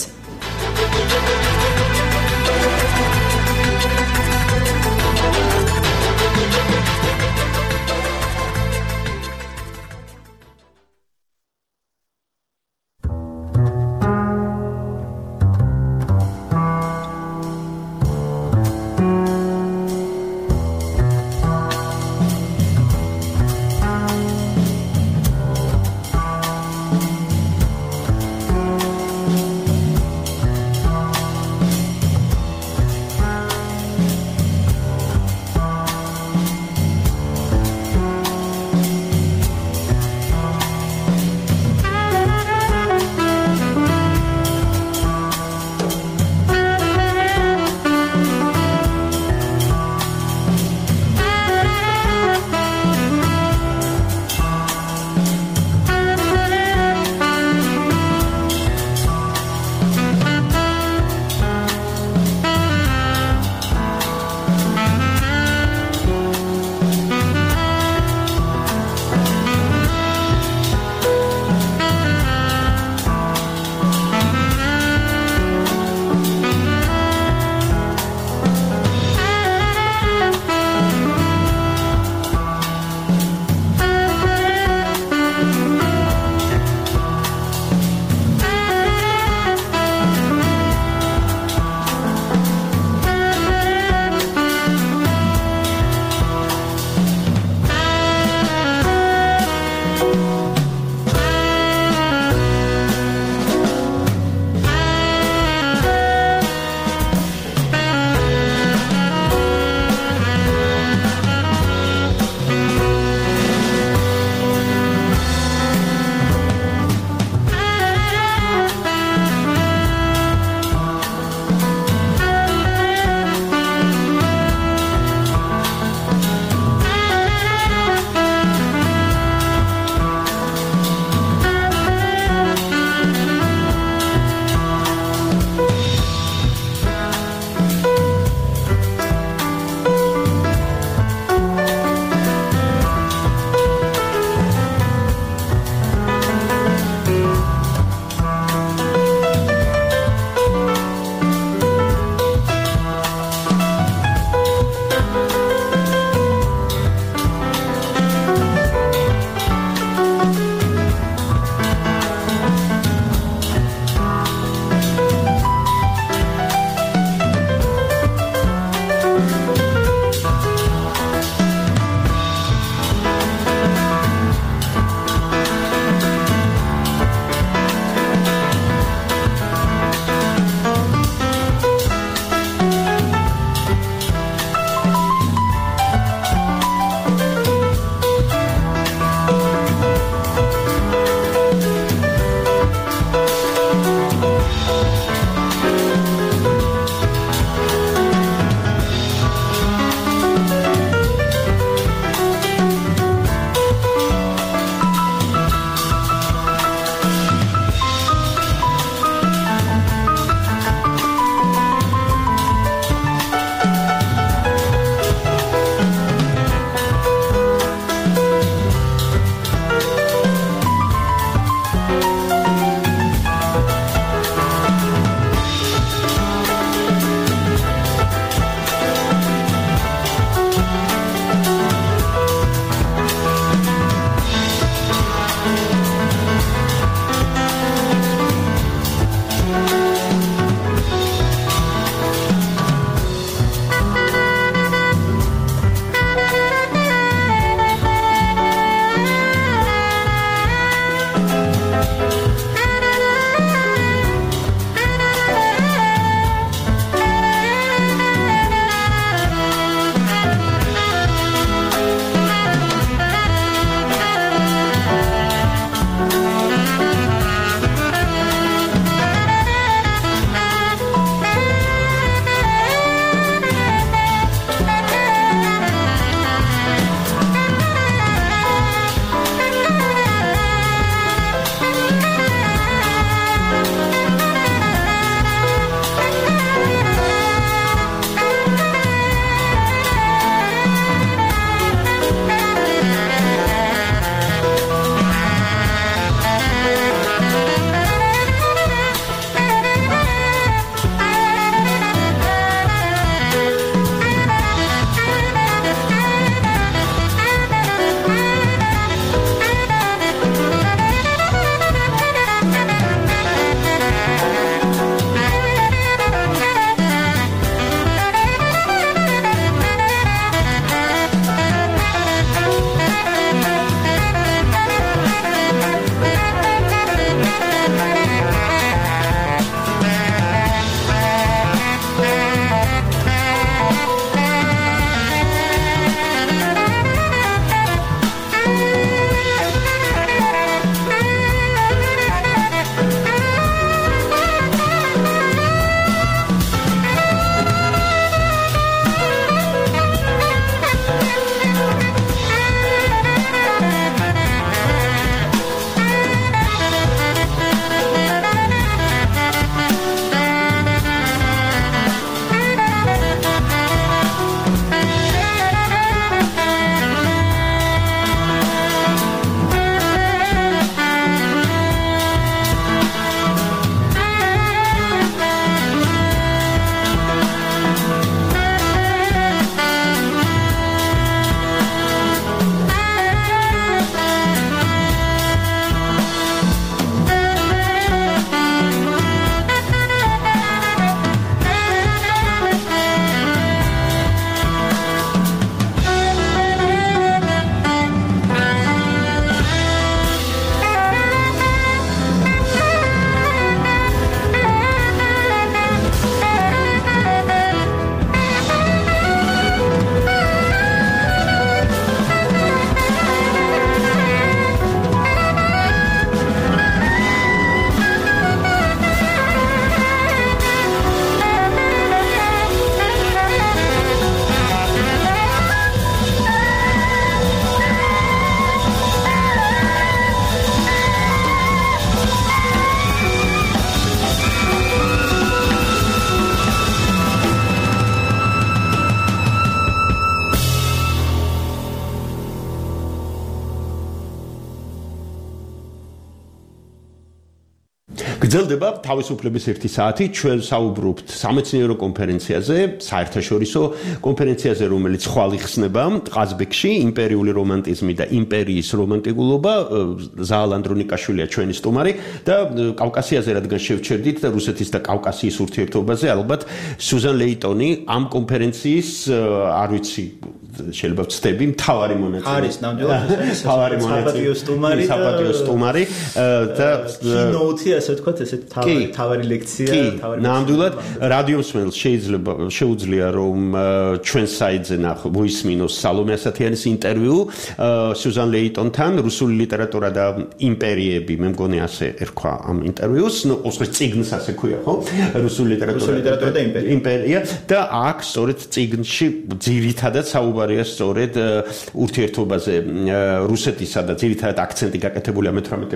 გრძელდება თავისუფლების 1 საათი, ჩვენ საუბრობთ სამეცნიერო კონფერენციაზე, საერთაშორისო კონფერენციაზე, რომელიც ხვალ იხსნება ყაზბეგში, იმპერიული რომანტიზმი და იმპერიის რომანტიკულობა, ზაალ ანდრონიკაშვილია ჩვენი სტუმარი და კავკასიაზე რადგან შევჩერდით და რუსეთის და კავკასიის ურთიერთობაზე, ალბათ სუზან ლეიტონი ამ კონფერენციის არ ვიცი შეიძლება ვცდები მთავარი მონაწილე არის ნამდვილად მთავარი მონაწილე საპატიო სტუმარი და keynote-ი ასე ვთქვათ ესეთ მთავარი ლექცია თავარი ნამდვილად რადიო მსმენელს შეუძლია რომ ჩვენ საიტზე მოისმინოს სალომე ასათიანის ინტერვიუ სუზან ლეიტონთან რუსული ლიტერატურა და იმპერიები მე მგონი ასე ერქვა ამ ინტერვიუს ნუ უბრალოდ წიგნს ასე ქვია ხო რუსული ლიტერატურა და იმპერია და აქ სწორედ წიგნში ძირითადად საუბარია სწორედ ურთიერთობაზე რუსეთისა და ძირითადად აქცენტი გაკეთებულია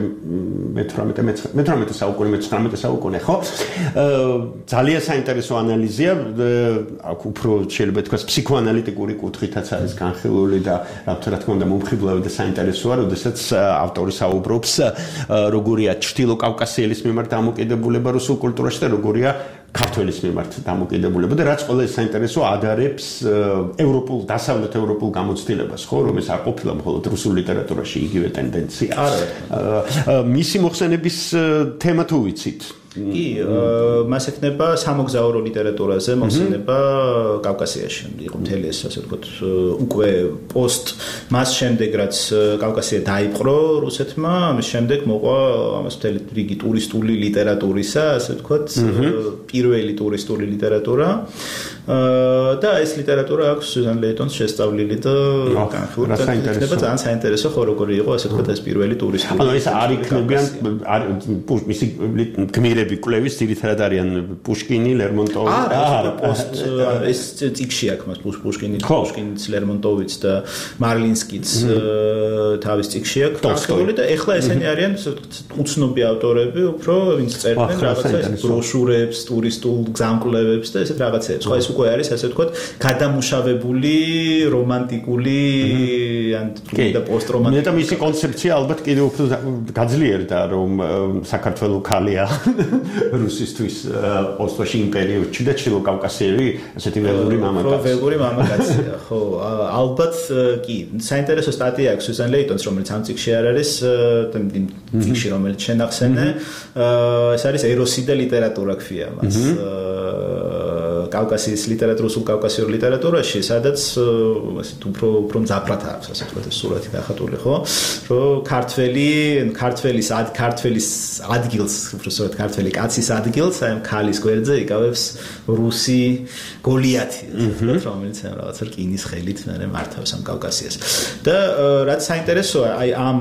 მე-18 საუკუნე ხო ძალიან საინტერესო ანალიზია აქ უფრო შეიძლება თქვას ფსიქოანალიტიკური კუთხითაც არის განხილული და რა თქმა უნდა მომხიბლავი და საინტერესოა როდესაც ავტორი საუბრობს როგორია ჩრდილო კავკასიელის მიმართ დამოკიდებულება რუსულ კულტურაში და როგორია ქართველის მიმართ დამოკიდებულება და რაც ყველა საინტერესო ადარებს ევროპულ დასავლეთ ევროპულ გამოცდილებას ხო რომ ეს არ ყოფილა მხოლოდ რუსულ ლიტერატურაში იგივე ტენდენცია მისი მოხსენების თემა თუ ვიცით კი მას ექნება სამოგზაურო ლიტერატურაზე მოხსენება კავკასიაში იყო მთელი ეს ასე ვთქვათ უკვე პოსტ მას შემდეგ რაც კავკასია დაიპყრო რუსეთმა ამის შემდეგ მოყვა ამას მთელი რიგი ტურისტული ლიტერატურისა ასე ვთქვათ პირველი ტურისტული ლიტერატურა და ეს ლიტერატურა აქვს სუზან ლეიტონს შესწავლილი და განხილული და იქნება ძალიან საინტერესო ხო როგორი იყო ასე ვთქვათ ეს პირველი ტურისტული ანუ ეს არ იქნებიან მისი გმირები კვლევის ძირითადად არიან პუშკინი, ლერმონტოვი არა პოსტ ეს წიგნში აქვს მას პუშკინიც, ლერმონტოვიც და მარლინსკიც თავის წიგნში აქვს განხილული და ეხლა ესენი არიან უცნობი ავტორები უფრო ვინც წერდნენ რაღაცა ბროშურებს, ტურისტულ გზამკვლევებს და ესეთ რაღაცეებს ხო ეს უკვე არის ასე ვთქვათ გადამუშავებული რომანტიკული ან და პოსტრომანტიკული მე და მისი კონცეფცია ალბათ კიდევ უფრო გაძლიერდა რომ საქართველოს ხალია რუსისთვის ოსტოში იმპერიებში და ჩრდილო კავკასიელი ასეთი ველური მამაკაცია ხო ალბათ კი საინტერესო სტატია აქვს სუზან ლეიტონს რომელიც ამ წიგნში არ არის წიგნში რომელიც შენახსენე ეს არის ეროსი და ლიტერატურა ქვია მას კავკასიის ლიტერატურულ კავკასიურ ლიტერატურაში სადაც ასეთ უფრო მძაფრად აქვს ასე ვთქვათ ეს სურათი დახატული ხო რომ ქართველის ადგილს უფრო სწორედ ქართველი კაცის ადგილს აი ამ ქალის გვერდზე იკავებს რუსი გოლიათი რომელიც რაღაცა რკინის ხელით მართავს ამ კავკასიას და რაც საინტერესოა აი ამ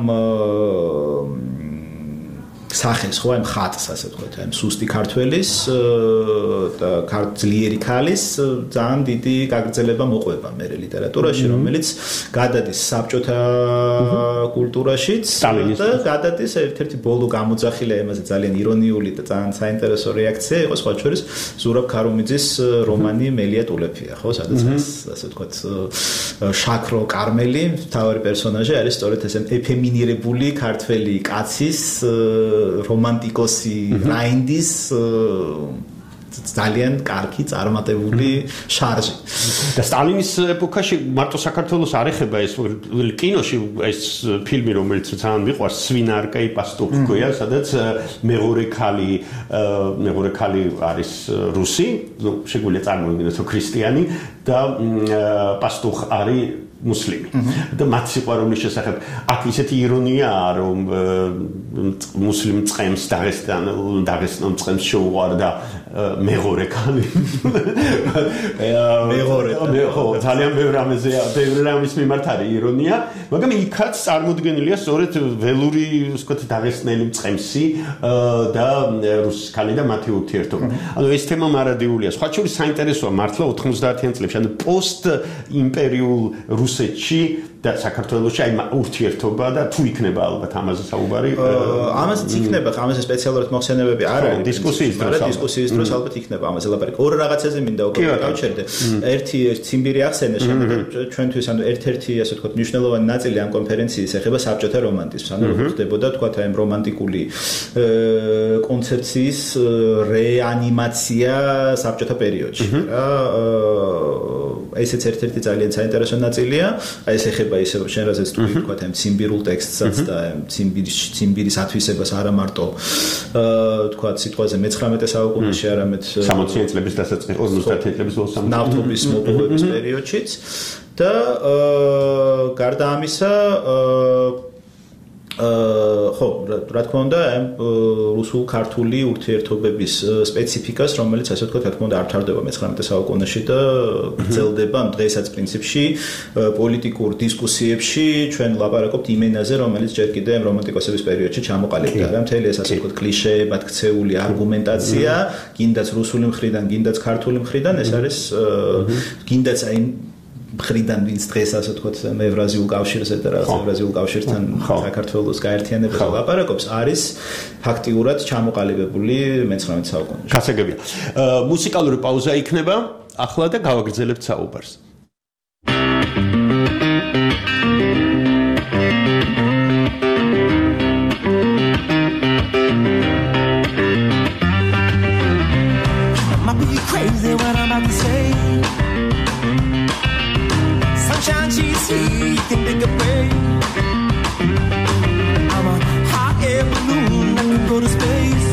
სახეს ხო აი ხატს ასე ვთქვათ აი სუსტი ქართველის და ძლიერი ქალის ძალიან დიდი გაგრძელება მოყვება მე ლიტერატურაში რომელიც გადადის საბჭოთა კულტურაშიც და გადადის ერთ-ერთი ბოლო გამოძახილი ამაზე ძალიან ირონიული და ძალიან საინტერესო რეაქცია იყო სხვა შორის ზურაბ ქარუმიძის რომანი მელია ტულეფია ხო სადაც ასე ვთქვათ შაქრო კარმელი მთავარი პერსონაჟი არის სწორედ ეს ეფემინირებული ქართველი კაცის რომანტიკოსი რაინდის ძალიან კარგი წარმატებული შარჟი და სტალინის ეპოქაში მარტო საქართველოს არ ეხება ეს კინოში ეს ფილმი რომელიც ძალიან მიყვარს სვინარკაი პასტუხი ქვია სადაც მეღორე ქალი არის რუსი შეგვიძლია წარმოვიდგინოთ რომ ქრისტიანი და პასტუხ არის მუსლიმი და მათ სიყვარულის შესახებ აქ ისეთი ირონიაა რომ მუსლიმ წყემს დაღესტნელ წყემს შეუყვარდა მეღორე ქალი ძალიან ბევრი რამის მიმართ არის ირონია მაგრამ იქაც წარმოდგენილია სწორედ ველური ვთქვათ დაღესტნელი წყემსი და რუსი ქალი და მათი ურთიერთობა ანუ ეს თემა მარადიულია სხვა შორის საინტერესოა მართლა 90-იან წლებში ანუ პოსტ იმპერიულ რუსეთში და საქართველოში აი ურთიერთობა და თუ იქნება ალბათ ამაზე საუბარი ამაზეც იქნება ამაზე სპეციალურად მოხსენებები არ არის დისკუსიის დროს ალბათ იქნება ამაზე ლაპარაკი ორ რაღაცაზე მინდა უკვე გავჩერდე ერთი ციმბირი ახსენე შემდეგ ჩვენთვის ანუ ერთ-ერთი ასე ვთქვათ მნიშვნელოვანი ნაწილი ამ კონფერენციის ეხება საბჭოთა რომანტიზმს ანუ როგორ ხდებოდა თქვათ აი რომანტიკული კონცეფციის რეანიმაცია საბჭოთა პერიოდში რა ესეც ერთ-ერთი ძალიან საინტერესო ნაწილია აი ეს ეხება ისე შენ რაზეც თუ ვთქვათ ამ ციმბირულ ტექსტსაც და ციმბირის ათვისებას არა მარტო ვთქვათ სიტყვაზე მე-19 საუკუნეში არამედ 60-იან წლების დასაწყისში 50-იან წლების ბოლოს ნავთობის მოპოვების პერიოდშიც და გარდა ამისა ხო, რა თქმა უნდა, რუსულ-ქართული ურთიერთობების სპეციფიკას, რომელიც ასე ვთქვათ, რა თქმა უნდა, არ თარდება მე-19 საუკუნეში და გრძელდება დღესაც პრინციპში პოლიტიკურ დისკუსიებში ჩვენ ვლაპარაკობთ იმენაზე, რომელიც ჯერ კიდევ რომანტიკოსების პერიოდში ჩამოყალიბდა. რა მთელი ეს ასე ვთქვათ, კლიშეებად ქცეული არგუმენტაცია, გინდაც რუსული მხრიდან, გინდაც ქართული მხრიდან, ეს არის გინდაც აი მხრიდან ვინც დღეს ასე ვთქვათ ევრაზიულ კავშირზე და რაღაც ევრაზიულ კავშირთან საქართველოს გაერთიანებაზე ლაპარაკობს არის ფაქტიურად ჩამოყალიბებული მე-19 საუკუნეში. გასაგებია. მუსიკალური პაუზა იქნება ახლა და გავაგრძელებთ საუბარს. You can take a break. I'm a hot air balloon that can go to space.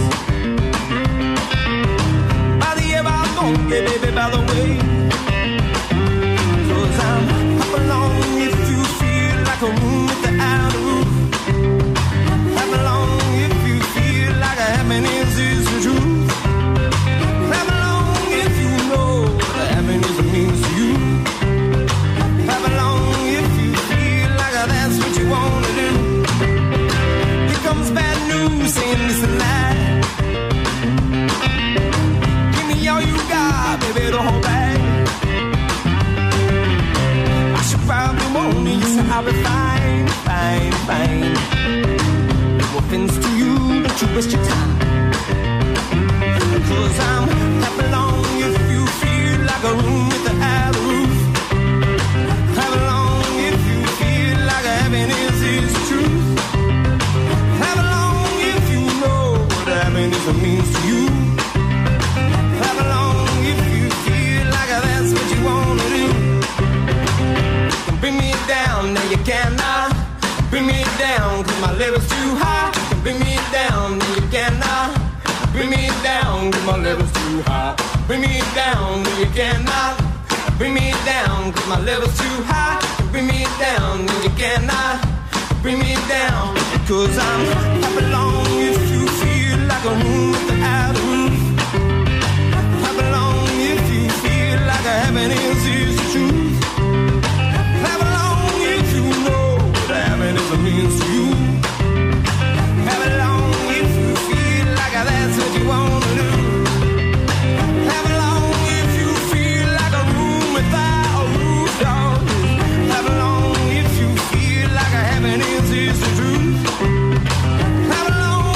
By the air I'm going, baby, by the way. 'Cause I'm up along if you feel like a room with the outer roof. Clap along if you feel like a happiness is the truth. Clap along if you know what happiness means to you. Clap along. That's what you wanna do. Here comes bad news saying this a lie. Give me all you got, baby, don't hold back. I should probably warn you, so I'll be fine, fine, fine. No offense to you, don't you waste your time. 'Cause I'm clap along if you feel like a room with the outer roof. Clap along if you feel like happiness is the truth. Clap along if you know what happiness means to you. Clap along if you feel like that's what you wanna do. You can bring me down, now you cannot bring me down, 'cause my level's too high. You can bring me down, now you cannot bring me down, 'cause my level's too high. Bring me down, now you cannot bring me down, 'cause my level's too high. Bring me down, and you cannot bring me down. 'Cause I'm clap along if you feel like a room with the outer roof. Clap along if you feel like a happiness is the truth. Clap along if you know what happiness means to you. Clap along if you feel like that's what you wanna do. Clap along if you feel like a room without a roof, dog. Clap along if you feel like happiness is the truth. Clap along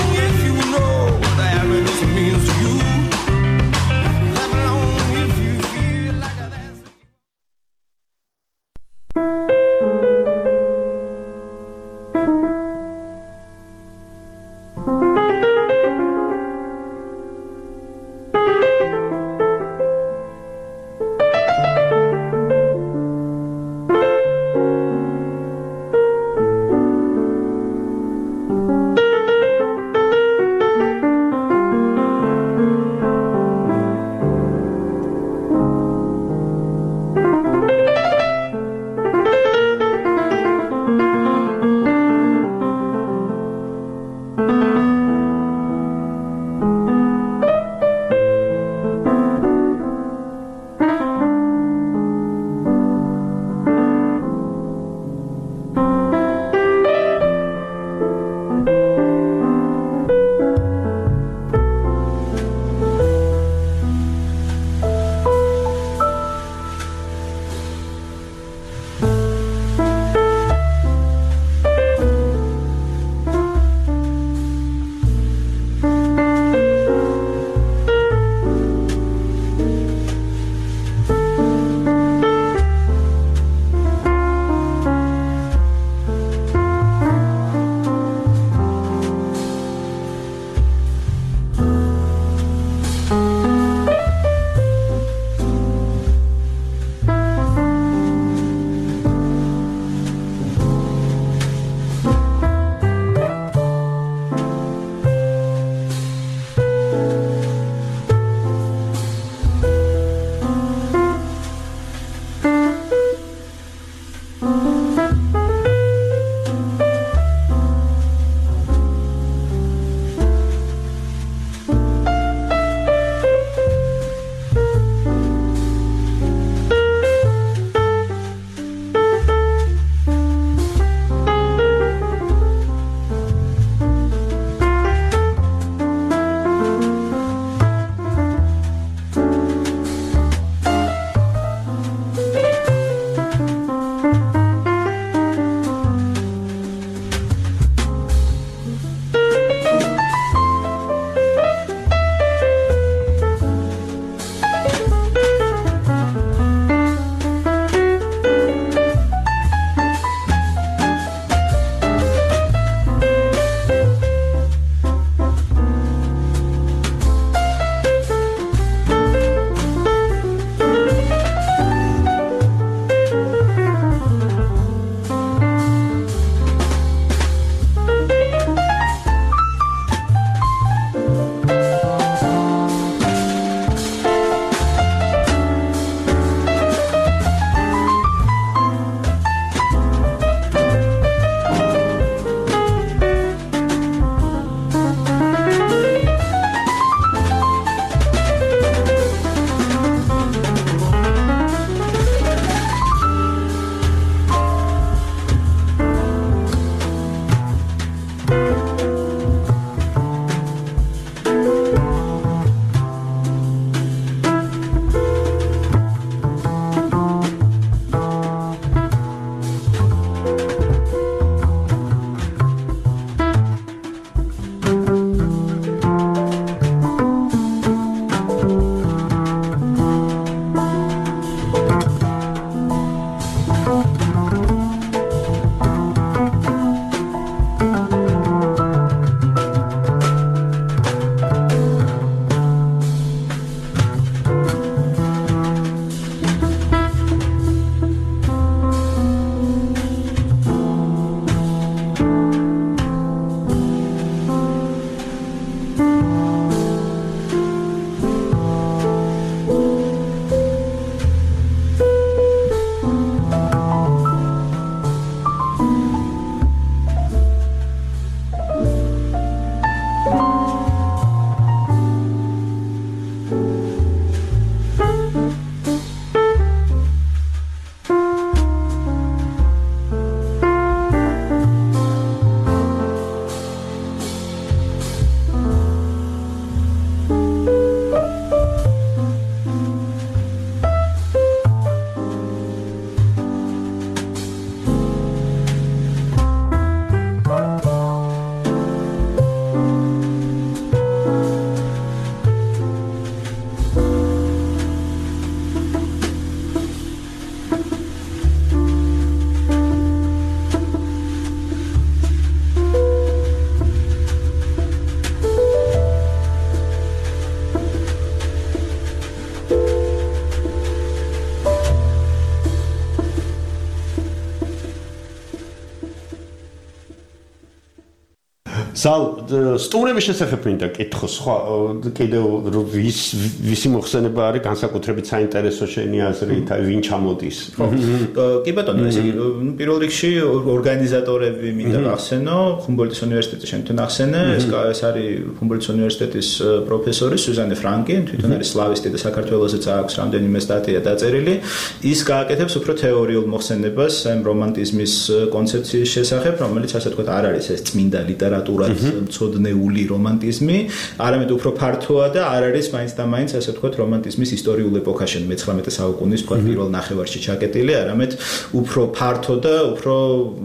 Zal სტუმრების შესახებ მინდა კითხო სხვა კიდევ ვისი მოხსენება არის განსაკუთრებით საინტერესო შენი აზრით ვინ ჩამოდის ხო კი ბატონო ესე პირველ რიგში ორგანიზატორები მინდა გახსენო ჰუმბოლდტის უნივერსიტეტის შენთან ახსენე ეს არის ჰუმბოლდტის უნივერსიტეტის პროფესორი სუზანე ფრანკი თვითონ არის სლავისტი და საქართველოსაც აქვს რამდენიმე სტატია დაწერილი ის გააკეთებს უფრო თეორიულ მოხსენებას ამ რომანტიზმის კონცეფციის შესახებ რომელიც ასე ვთქვათ არ არის ეს წმინდა ლიტერატურა მცოდნეული რომანტიზმი, არამედ უფრო ფართოა და არ არის მაინც და მაინც ასე ვთქვათ რომანტიზმის ისტორიულ ეპოქაში, მე-19 საუკუნის პირველ ნახევარში ჩაკეტილი, არამედ უფრო ფართო და უფრო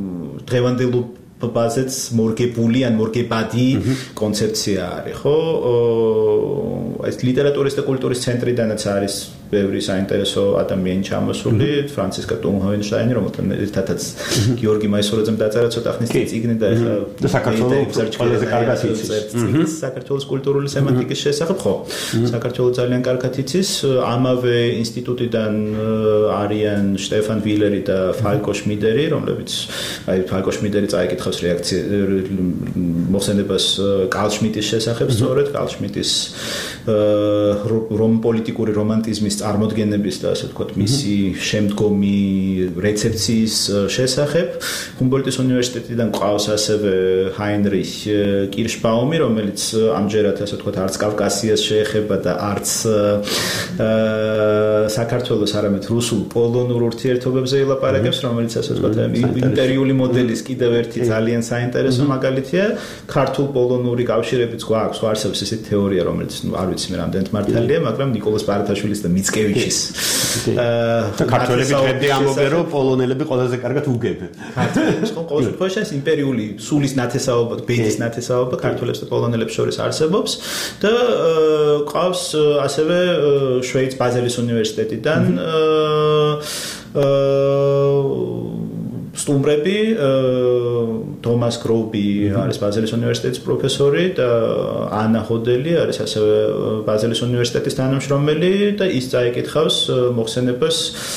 დღევანდელობაზეც მორგებული ან მორგებადი კონცეფცია არის, ხო? ეს ლიტერატურის და კულტურის ცენტრიდანაც არის ბევრი საინტერესო ადამიანი ჩამოსული, ფრანცისკა ტუმჰოვენშტაინი, რომელთან ერთადაც გიორგი მაისურაძემ დაწერა ცოტა ხნის წიგნი და ეხლა საქართველოს ყველაზე კარგად იცის საქართველოს კულტურული სემანტიკის შესახებ, ხო? საქართველოს ძალიან კარგად იცის, ამავე ინსტიტუტიდან არიან შტეფან ვილერი და ფალკო შმიდერი, რომლებიც აი ფალკო შმიდერი წაიკითხავს რეაქცია მოხსენებას კარლ შმიტის შესახებ, სწორედ კარლ შმიტის პოლიტიკური რომანტიზმის წარმოდგენების და ასე ვთქვათ მისი შემდგომი რეცეფციის შესახებ. ჰუმბოლდტის უნივერსიტეტიდან ყავს ასევე ჰაინრიხ კირშბაუმი, რომელიც ამჯერად ასე ვთქვათ არც კავკასიას შეეხება და არც საქართველოს არამედ რუსულ პოლონურ ურთიერთობებზე ილაპარაკებს, რომელიც ასე ვთქვათ იმპერიული მოდელის კიდევ ერთი ძალიან საინტერესო მაგალითია. ქართულ პოლონური კავშირებიც გვაქვს, არსებობს ესეთი თეორია, რომელიც არ ვიცი მე რამდენად მართალია, მაგრამ ნიკოლოზ პარათაშვილის და მიცკევიჩის ქართველები დღემდე ამბობენ, რომ პოლონელები ყველაზე კარგად უგებენ. ქართველებს ხო ყოველ შემთხვევაში ეს იმპერიული სულის ნათესაობა, ბედის ნათესაობა ქართველებს და პოლონელებს შორის არსებობს და ყავს ასევე შვეიცის ბაზელის უნივერსიტეტიდან სტუმრები თომას გროუბი არის ბაზელის უნივერსიტეტის პროფესორი და ანა ჰოდელი არის ასევე ბაზელის უნივერსიტეტის თანამშრომელი და ის წაიკითხავს მოხსენებას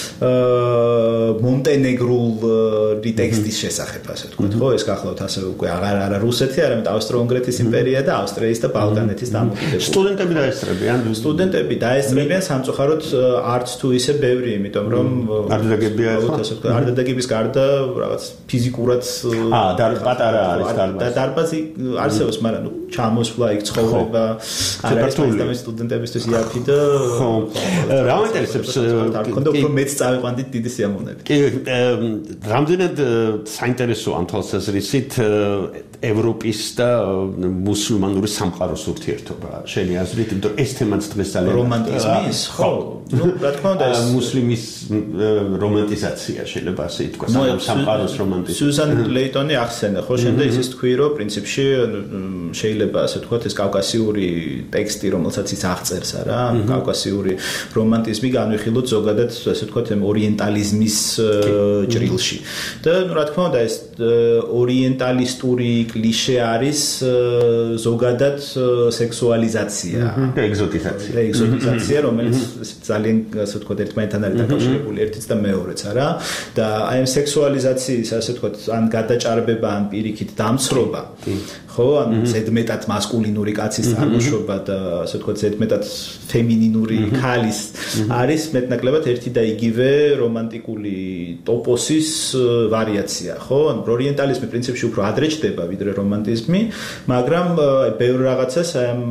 მონტენეგრული ტექსტის შესახებ, ასე ვთქვათ, ხო, ეს გახლავთ ასევე უკვე არა რუსეთი, არამედ ავსტრო-უნგრეთის იმპერია და ავსტრიის და ბალკანეთის დამოკიდებულება. სტუდენტები დაესწრებიან, სტუდენტები დაესწრებიან სამწუხაროდ არც თუ ისე ბევრი, იმიტომ რომ არ დაგებია ხო, ასე ვთქვათ, არ დაგების გარდა რაღაც ფიზიკურად პატარა არის დარბაზი. დარბაზი არსებობს, მაგრამ ჩამოსვლა იქ ცხოვრება არ არის მაგდამის სტუდენტებისთვის იაფი და ხო. რა მაინტერესებს კონდა უფრო მეც წავიყვანდით დიდი სიამოვნებით. კი, რამდენად საინტერესო ამ თვალსაზრისით ევროპის და მუსულმანური სამყაროს ურთიერთობა. შენი აზრით, იმიტომ რომ ეს თემაც დღეს ძალიან რომანტიზმის, ხო? ნუ რა თქმა უნდა ეს მუსლიმის რომანტიზაცია შეიძლება ასე ითქვას, სამყაროს რომანტიზმი. სუზან ლეიტონი ახსენა, ხო, შემდეგ ის თქვი, რომ პრინციპში შეიძლება ასე ვთქვათ, ეს კავკასიური ტექსტი, რომელსაც ის აღწერს, არა, კავკასიური რომანტიზმი განვიხილოთ ზოგადად, ასე ვთქვათ, ორიენტალიზმის ჭრილში. და ნუ რა თქმა უნდა ეს ორიენტალისტური კლიშე არის ზოგადად სექსუალიზაცია და ეგზოტიზაცია, რომელიც ძალიან ასე ვთქვათ ერთმანეთთან არის დაკავშირებული ერთიც და მეორეც, არა? და აი ამ სექსუალიზაციის ასე ვთქვათ ან გადაჭარბება, ან პირიქით დამცრობა, ხო, ან ზედმეტად მასკულინური კაცის წარმოშობა და ასე ვთქვათ ზედმეტად ფემინინური ქალის არის მეტნაკლებად ერთი და იგივე რომანტიკული ტოპოსის ვარიაცია, ხო? ან ორიენტალიზმი პრინციპში უფრო ადრე ჩდება ვიდრე რომანტიზმი, მაგრამ ბევრ რაღაცას ამ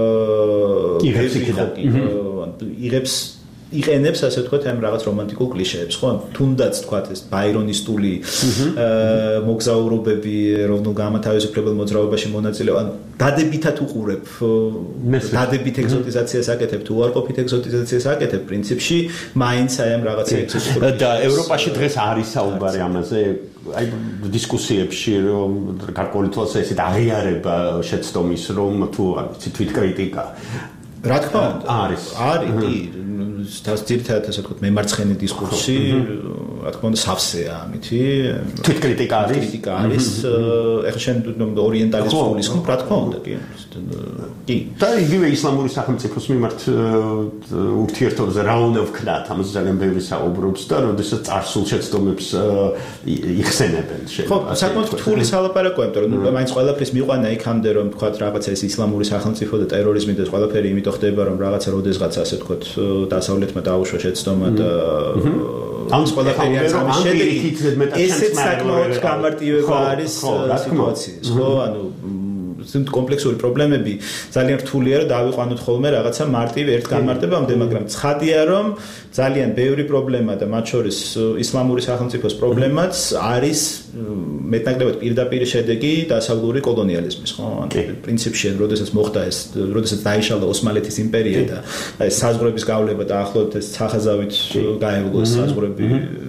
იღებს იყენებს ასე ვთქვათ ამ რაღაც რომანტიკულ კლიშეებს, ხო? თუნდაც თქვათ ეს ბაირონისტული მოგზაურობები ეროვნულ გამათავისუფლებელ მოძრაობაში მონაწილეობა, დადებითად უყურებ, დადებით ეგზოტიზაციას აკეთებ, თუ უარყოფით ეგზოტიზაციას აკეთებ, პრინციპში მაინც აი ამ რაღაცა ეგზოტიზაცია. და ევროპაში დღეს არის საუბარი ამაზე, აი დისკუსიებში, რომ გარკვეული თვალსაზრისით აღიარება შეცდომის, რომ თუ ვიცი თვითკრიტიკა რა თქმა უნდა არის, კი, თავს ძირითადად ასე ვთქვათ მემარცხენე დისკურსი, რა თქმა უნდა სავსეა ამითი. თვითკრიტიკა არის. კრიტიკა არის, ეხლა შენ ორიენტალიზმის გულისხმობ, რა თქმა უნდა, კი. კი. და იგივე ისლამური სახელმწიფოს მიმართ ურთიერთობაზე რა უნდა ვქნათ, ამაზე ძალიან ბევრი საუბრობს და როდესაც წარსულ შეცდომებს იხსენებენ ხო, საკმაოდ რთული სალაპარაკოა, იმიტომ რომ მაინც ყველაფრის მიყვანა იქამდე, რომ თქვათ რაღაცა ეს ისლამური სახელმწიფო და ტერორიზმი და ყველაფერი იმიტომ ხდება, რომ რაღაცა როდესღაც ასე თქვათ დასავლეთმა დაუშვა შეცდომა და ამის ყველაფერი არის შედეგი. ესეც საკმაოდ გამარტივება არის სიტუაციის, ხო? ანუ კომპლექსური პრობლემები ძალიან რთულია რომ დავიყვანოთ ხოლმე რაღაცა მარტივ ერთ განმარტებამდე, მაგრამ ცხადია რომ ძალიან ბევრი პრობლემა და მათ შორის ისლამური სახელმწიფოს პრობლემაც არის მეტნაკლებად პირდაპირ შედეგი დასავლური კოლონიალიზმის, ხო? პრინციპში როდესაც მოხდა ეს, როდესაც დაიშალა ოსმალეთის იმპერია და ეს საზღვრების გავლება და ახლობთ ეს სახაზავით გაევლო ეს საზღვრები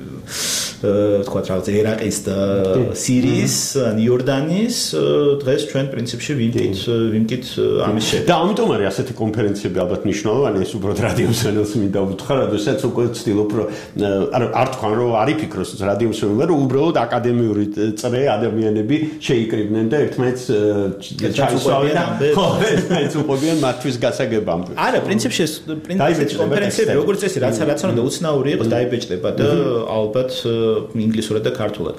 თქვათ რაღაც ერაყის და სირიის, იორდანიის, დღეს ჩვენ პრინციპში ვიმკით ამის შედეგი. და ამიტომ არის ასეთი კონფერენციები ალბათ მნიშვნელოვანი, ეს უბრალოდ რადიომსმენელს მინდა უთხრა, როდესაც უკვე ვცდილობ, რომ არ თქვან რომ არ იფიქროს რადიომსმენელმა, რომ უბრალოდ აკადემიური წრე ადამიანები შეიკრიბნენ და ერთმანეთს ჩაისვავენ და ხო, ერთმანეთს უყობიან მათთვის გასაგებამდე. არა, პრინციპში ეს კონფერენციები როგორც წესი რაც უნდა უცნაური იყოს, დაიბეჭდება და ალბათ ინგლისურად და ქართულად.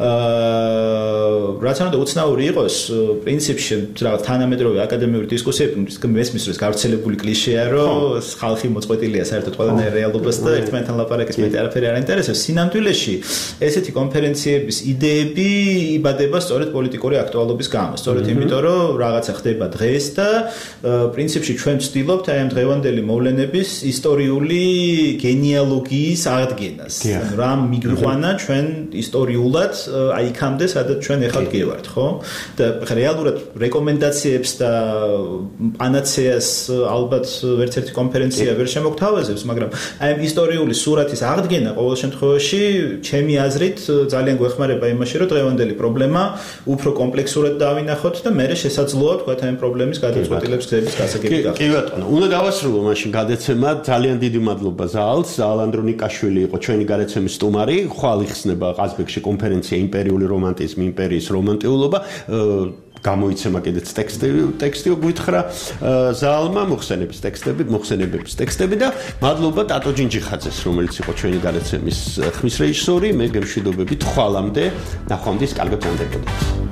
რაც უნდა უცნაური იყოს, პრინციპში რაღაც თანამედროვე აკადემიური დისკუსიები მესმის რომ გავრცელებული კლიშეა, რომ ხალხი მოწყვეტილია საერთოდ ყველანაირ რეალობას და ერთმანეთთან ლაპარაკის მეტი არაფერი არ აინტერესებს. სინამდვილეში ესეთი კონფერენციების იდეები იბადება სწორედ პოლიტიკური აქტუალობის გამო. სწორედ იმიტომ, რომ რაღაცა ხდება დღეს და პრინციპში ჩვენ ვცდილობთ აი ამ დღევანდელი მოვლენების ისტორიული გენეალოგიის აღდგენას. ანუ რა მიგვიყვანა ჩვენ ისტორიულად აი იქამდე, სადაც ჩვენ ახლა ვგევართ, ხო? და რეალურად რეკომენდაციებს და პანაცეას ალბათ ვერც ერთი კონფერენცია ვერ შემოგთავაზებს, მაგრამ აი ამ ისტორიული სურათის აღდგენა ყოველ შემთხვევაში ჩემი აზრით ძალიან გვეხმარება იმაში, რომ დღევანდელი პრობლემა უფრო კომპლექსურად დავინახოთ და მე შესაძლოა თქვა ამ პრობლემის გადაწყვეტილების გზების გასაგები გახდეს. კი ბატონო, უნდა დავასრულო მაშინ გადაცემა. ძალიან დიდი მადლობა ზალს. ალანდრონიკაშვილი იყო ჩვენი გადაცემის სტუმარი. ხვალ იხსნება ყაზბეგში კონფერენცია იმპერიული რომანტიზმი, იმპერიის რომანტიულობა. გამოიცემა კიდეც ტექსტი გვითხრა ზალმა, მოხსენების ტექსტები და მადლობა ტატო ჯინჯიხაძეს, რომელიც იყო ჩვენი გადაცემის ხმის რეჟისორი. მე გემშვიდობებით ხვალამდე, ნახვამდის კარგად განდეპოდეთ.